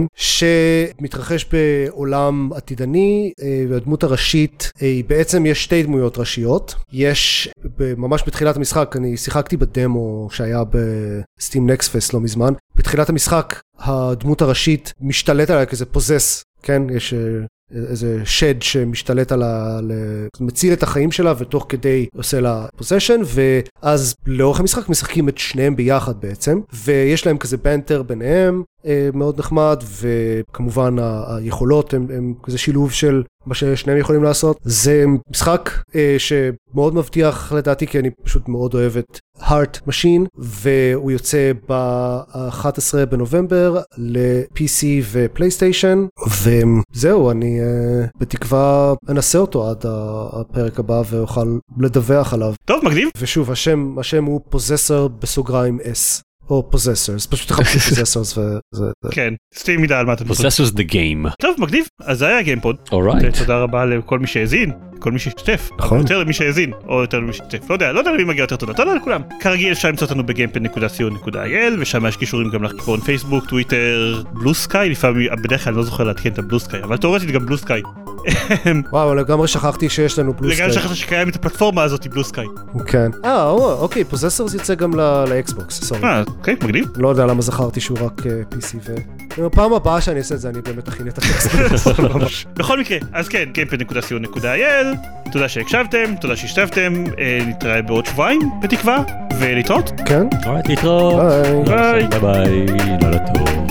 B: שמתרחש בעולם עתידני, והדמות הראשית, בעצם יש שתי דמויות ראשיות. יש, ממש בתחילת המשחק, אני שיחקתי בדמו שהיה בסטים נקסט פסט לא מזמן, בתחילת המשחק הדמות הראשית משתלט עליה כזה פוזס, כן, יש איזה שד שמשתלט על ה... מציל את החיים שלה ותוך כדי עושה לה פוסשן, ואז לאורך המשחק משחקים את שניהם ביחד בעצם, ויש להם כזה בנטר ביניהם, מאוד נחמד, וכמובן היכולות הם, הם כזה שילוב של מה ששניהם יכולים לעשות. זה משחק שמאוד מבטיח לדעתי, כי אני פשוט מאוד אוהב את Heart Machine, והוא יוצא ב-אחד עשר בנובמבר ל-פי סי ופלייסטיישן, וזהו, אני בתקווה אנסה אותו עד הפרק הבא ואוכל לדווח עליו.
A: טוב, מגניב.
B: ושוב, השם, השם הוא Possessor בסוגריים S. או Possessors, פשוט תחפשו Possessors וזה...
A: כן, סטים מידע על מה אתם
C: חושבים. Possessors the game.
A: טוב, מגניב, אז זה היה גיימפוד.
C: אורייט.
A: תודה רבה לכל מי שהאזין, כל מי שהשתתף.
B: נכון.
A: יותר למי שהאזין, או יותר למי שהשתתף. לא יודע, לא יודע למי מגיע יותר תודה. תודה לכולם. כרגיל אפשר למצוא אותנו ב-גיימפד נקודה סי או נקודה איי אל, ושם יש קישורים גם לחשבון פייסבוק, טוויטר, בלו סקאי, לפעמים, בדרך כלל אני לא זוכר להתקן את הבלו סקאי, אבל תאורטית גם בלו סקאי.
B: וואו, לגמרי שכחתי שיש לנו בלו סקאי.
A: לגמרי שכחתי שקיים את הפלטפורמה הזאת, בלו סקאי.
B: כן. אה, אוקיי, Possessors יוצא גם לאקסבוקס, סורי.
A: אה, אוקיי, מגניב.
B: לא יודע למה זכרתי שהוא רק פי סי ו... בפעם הבאה שאני אעשה את זה, אני באמת אכין את הטקסט.
A: בכל מקרה, אז כן, גיימפד נקודה סי או נקודה איי אל, תודה שהקשבתם, תודה שהשתתפתם, נתראה בעוד שבועיים, בתקווה, ולהתראות.
B: כן.
C: אורייט, להתראות.
B: ביי.
A: ביי.
C: ביי ביי, לילה טוב.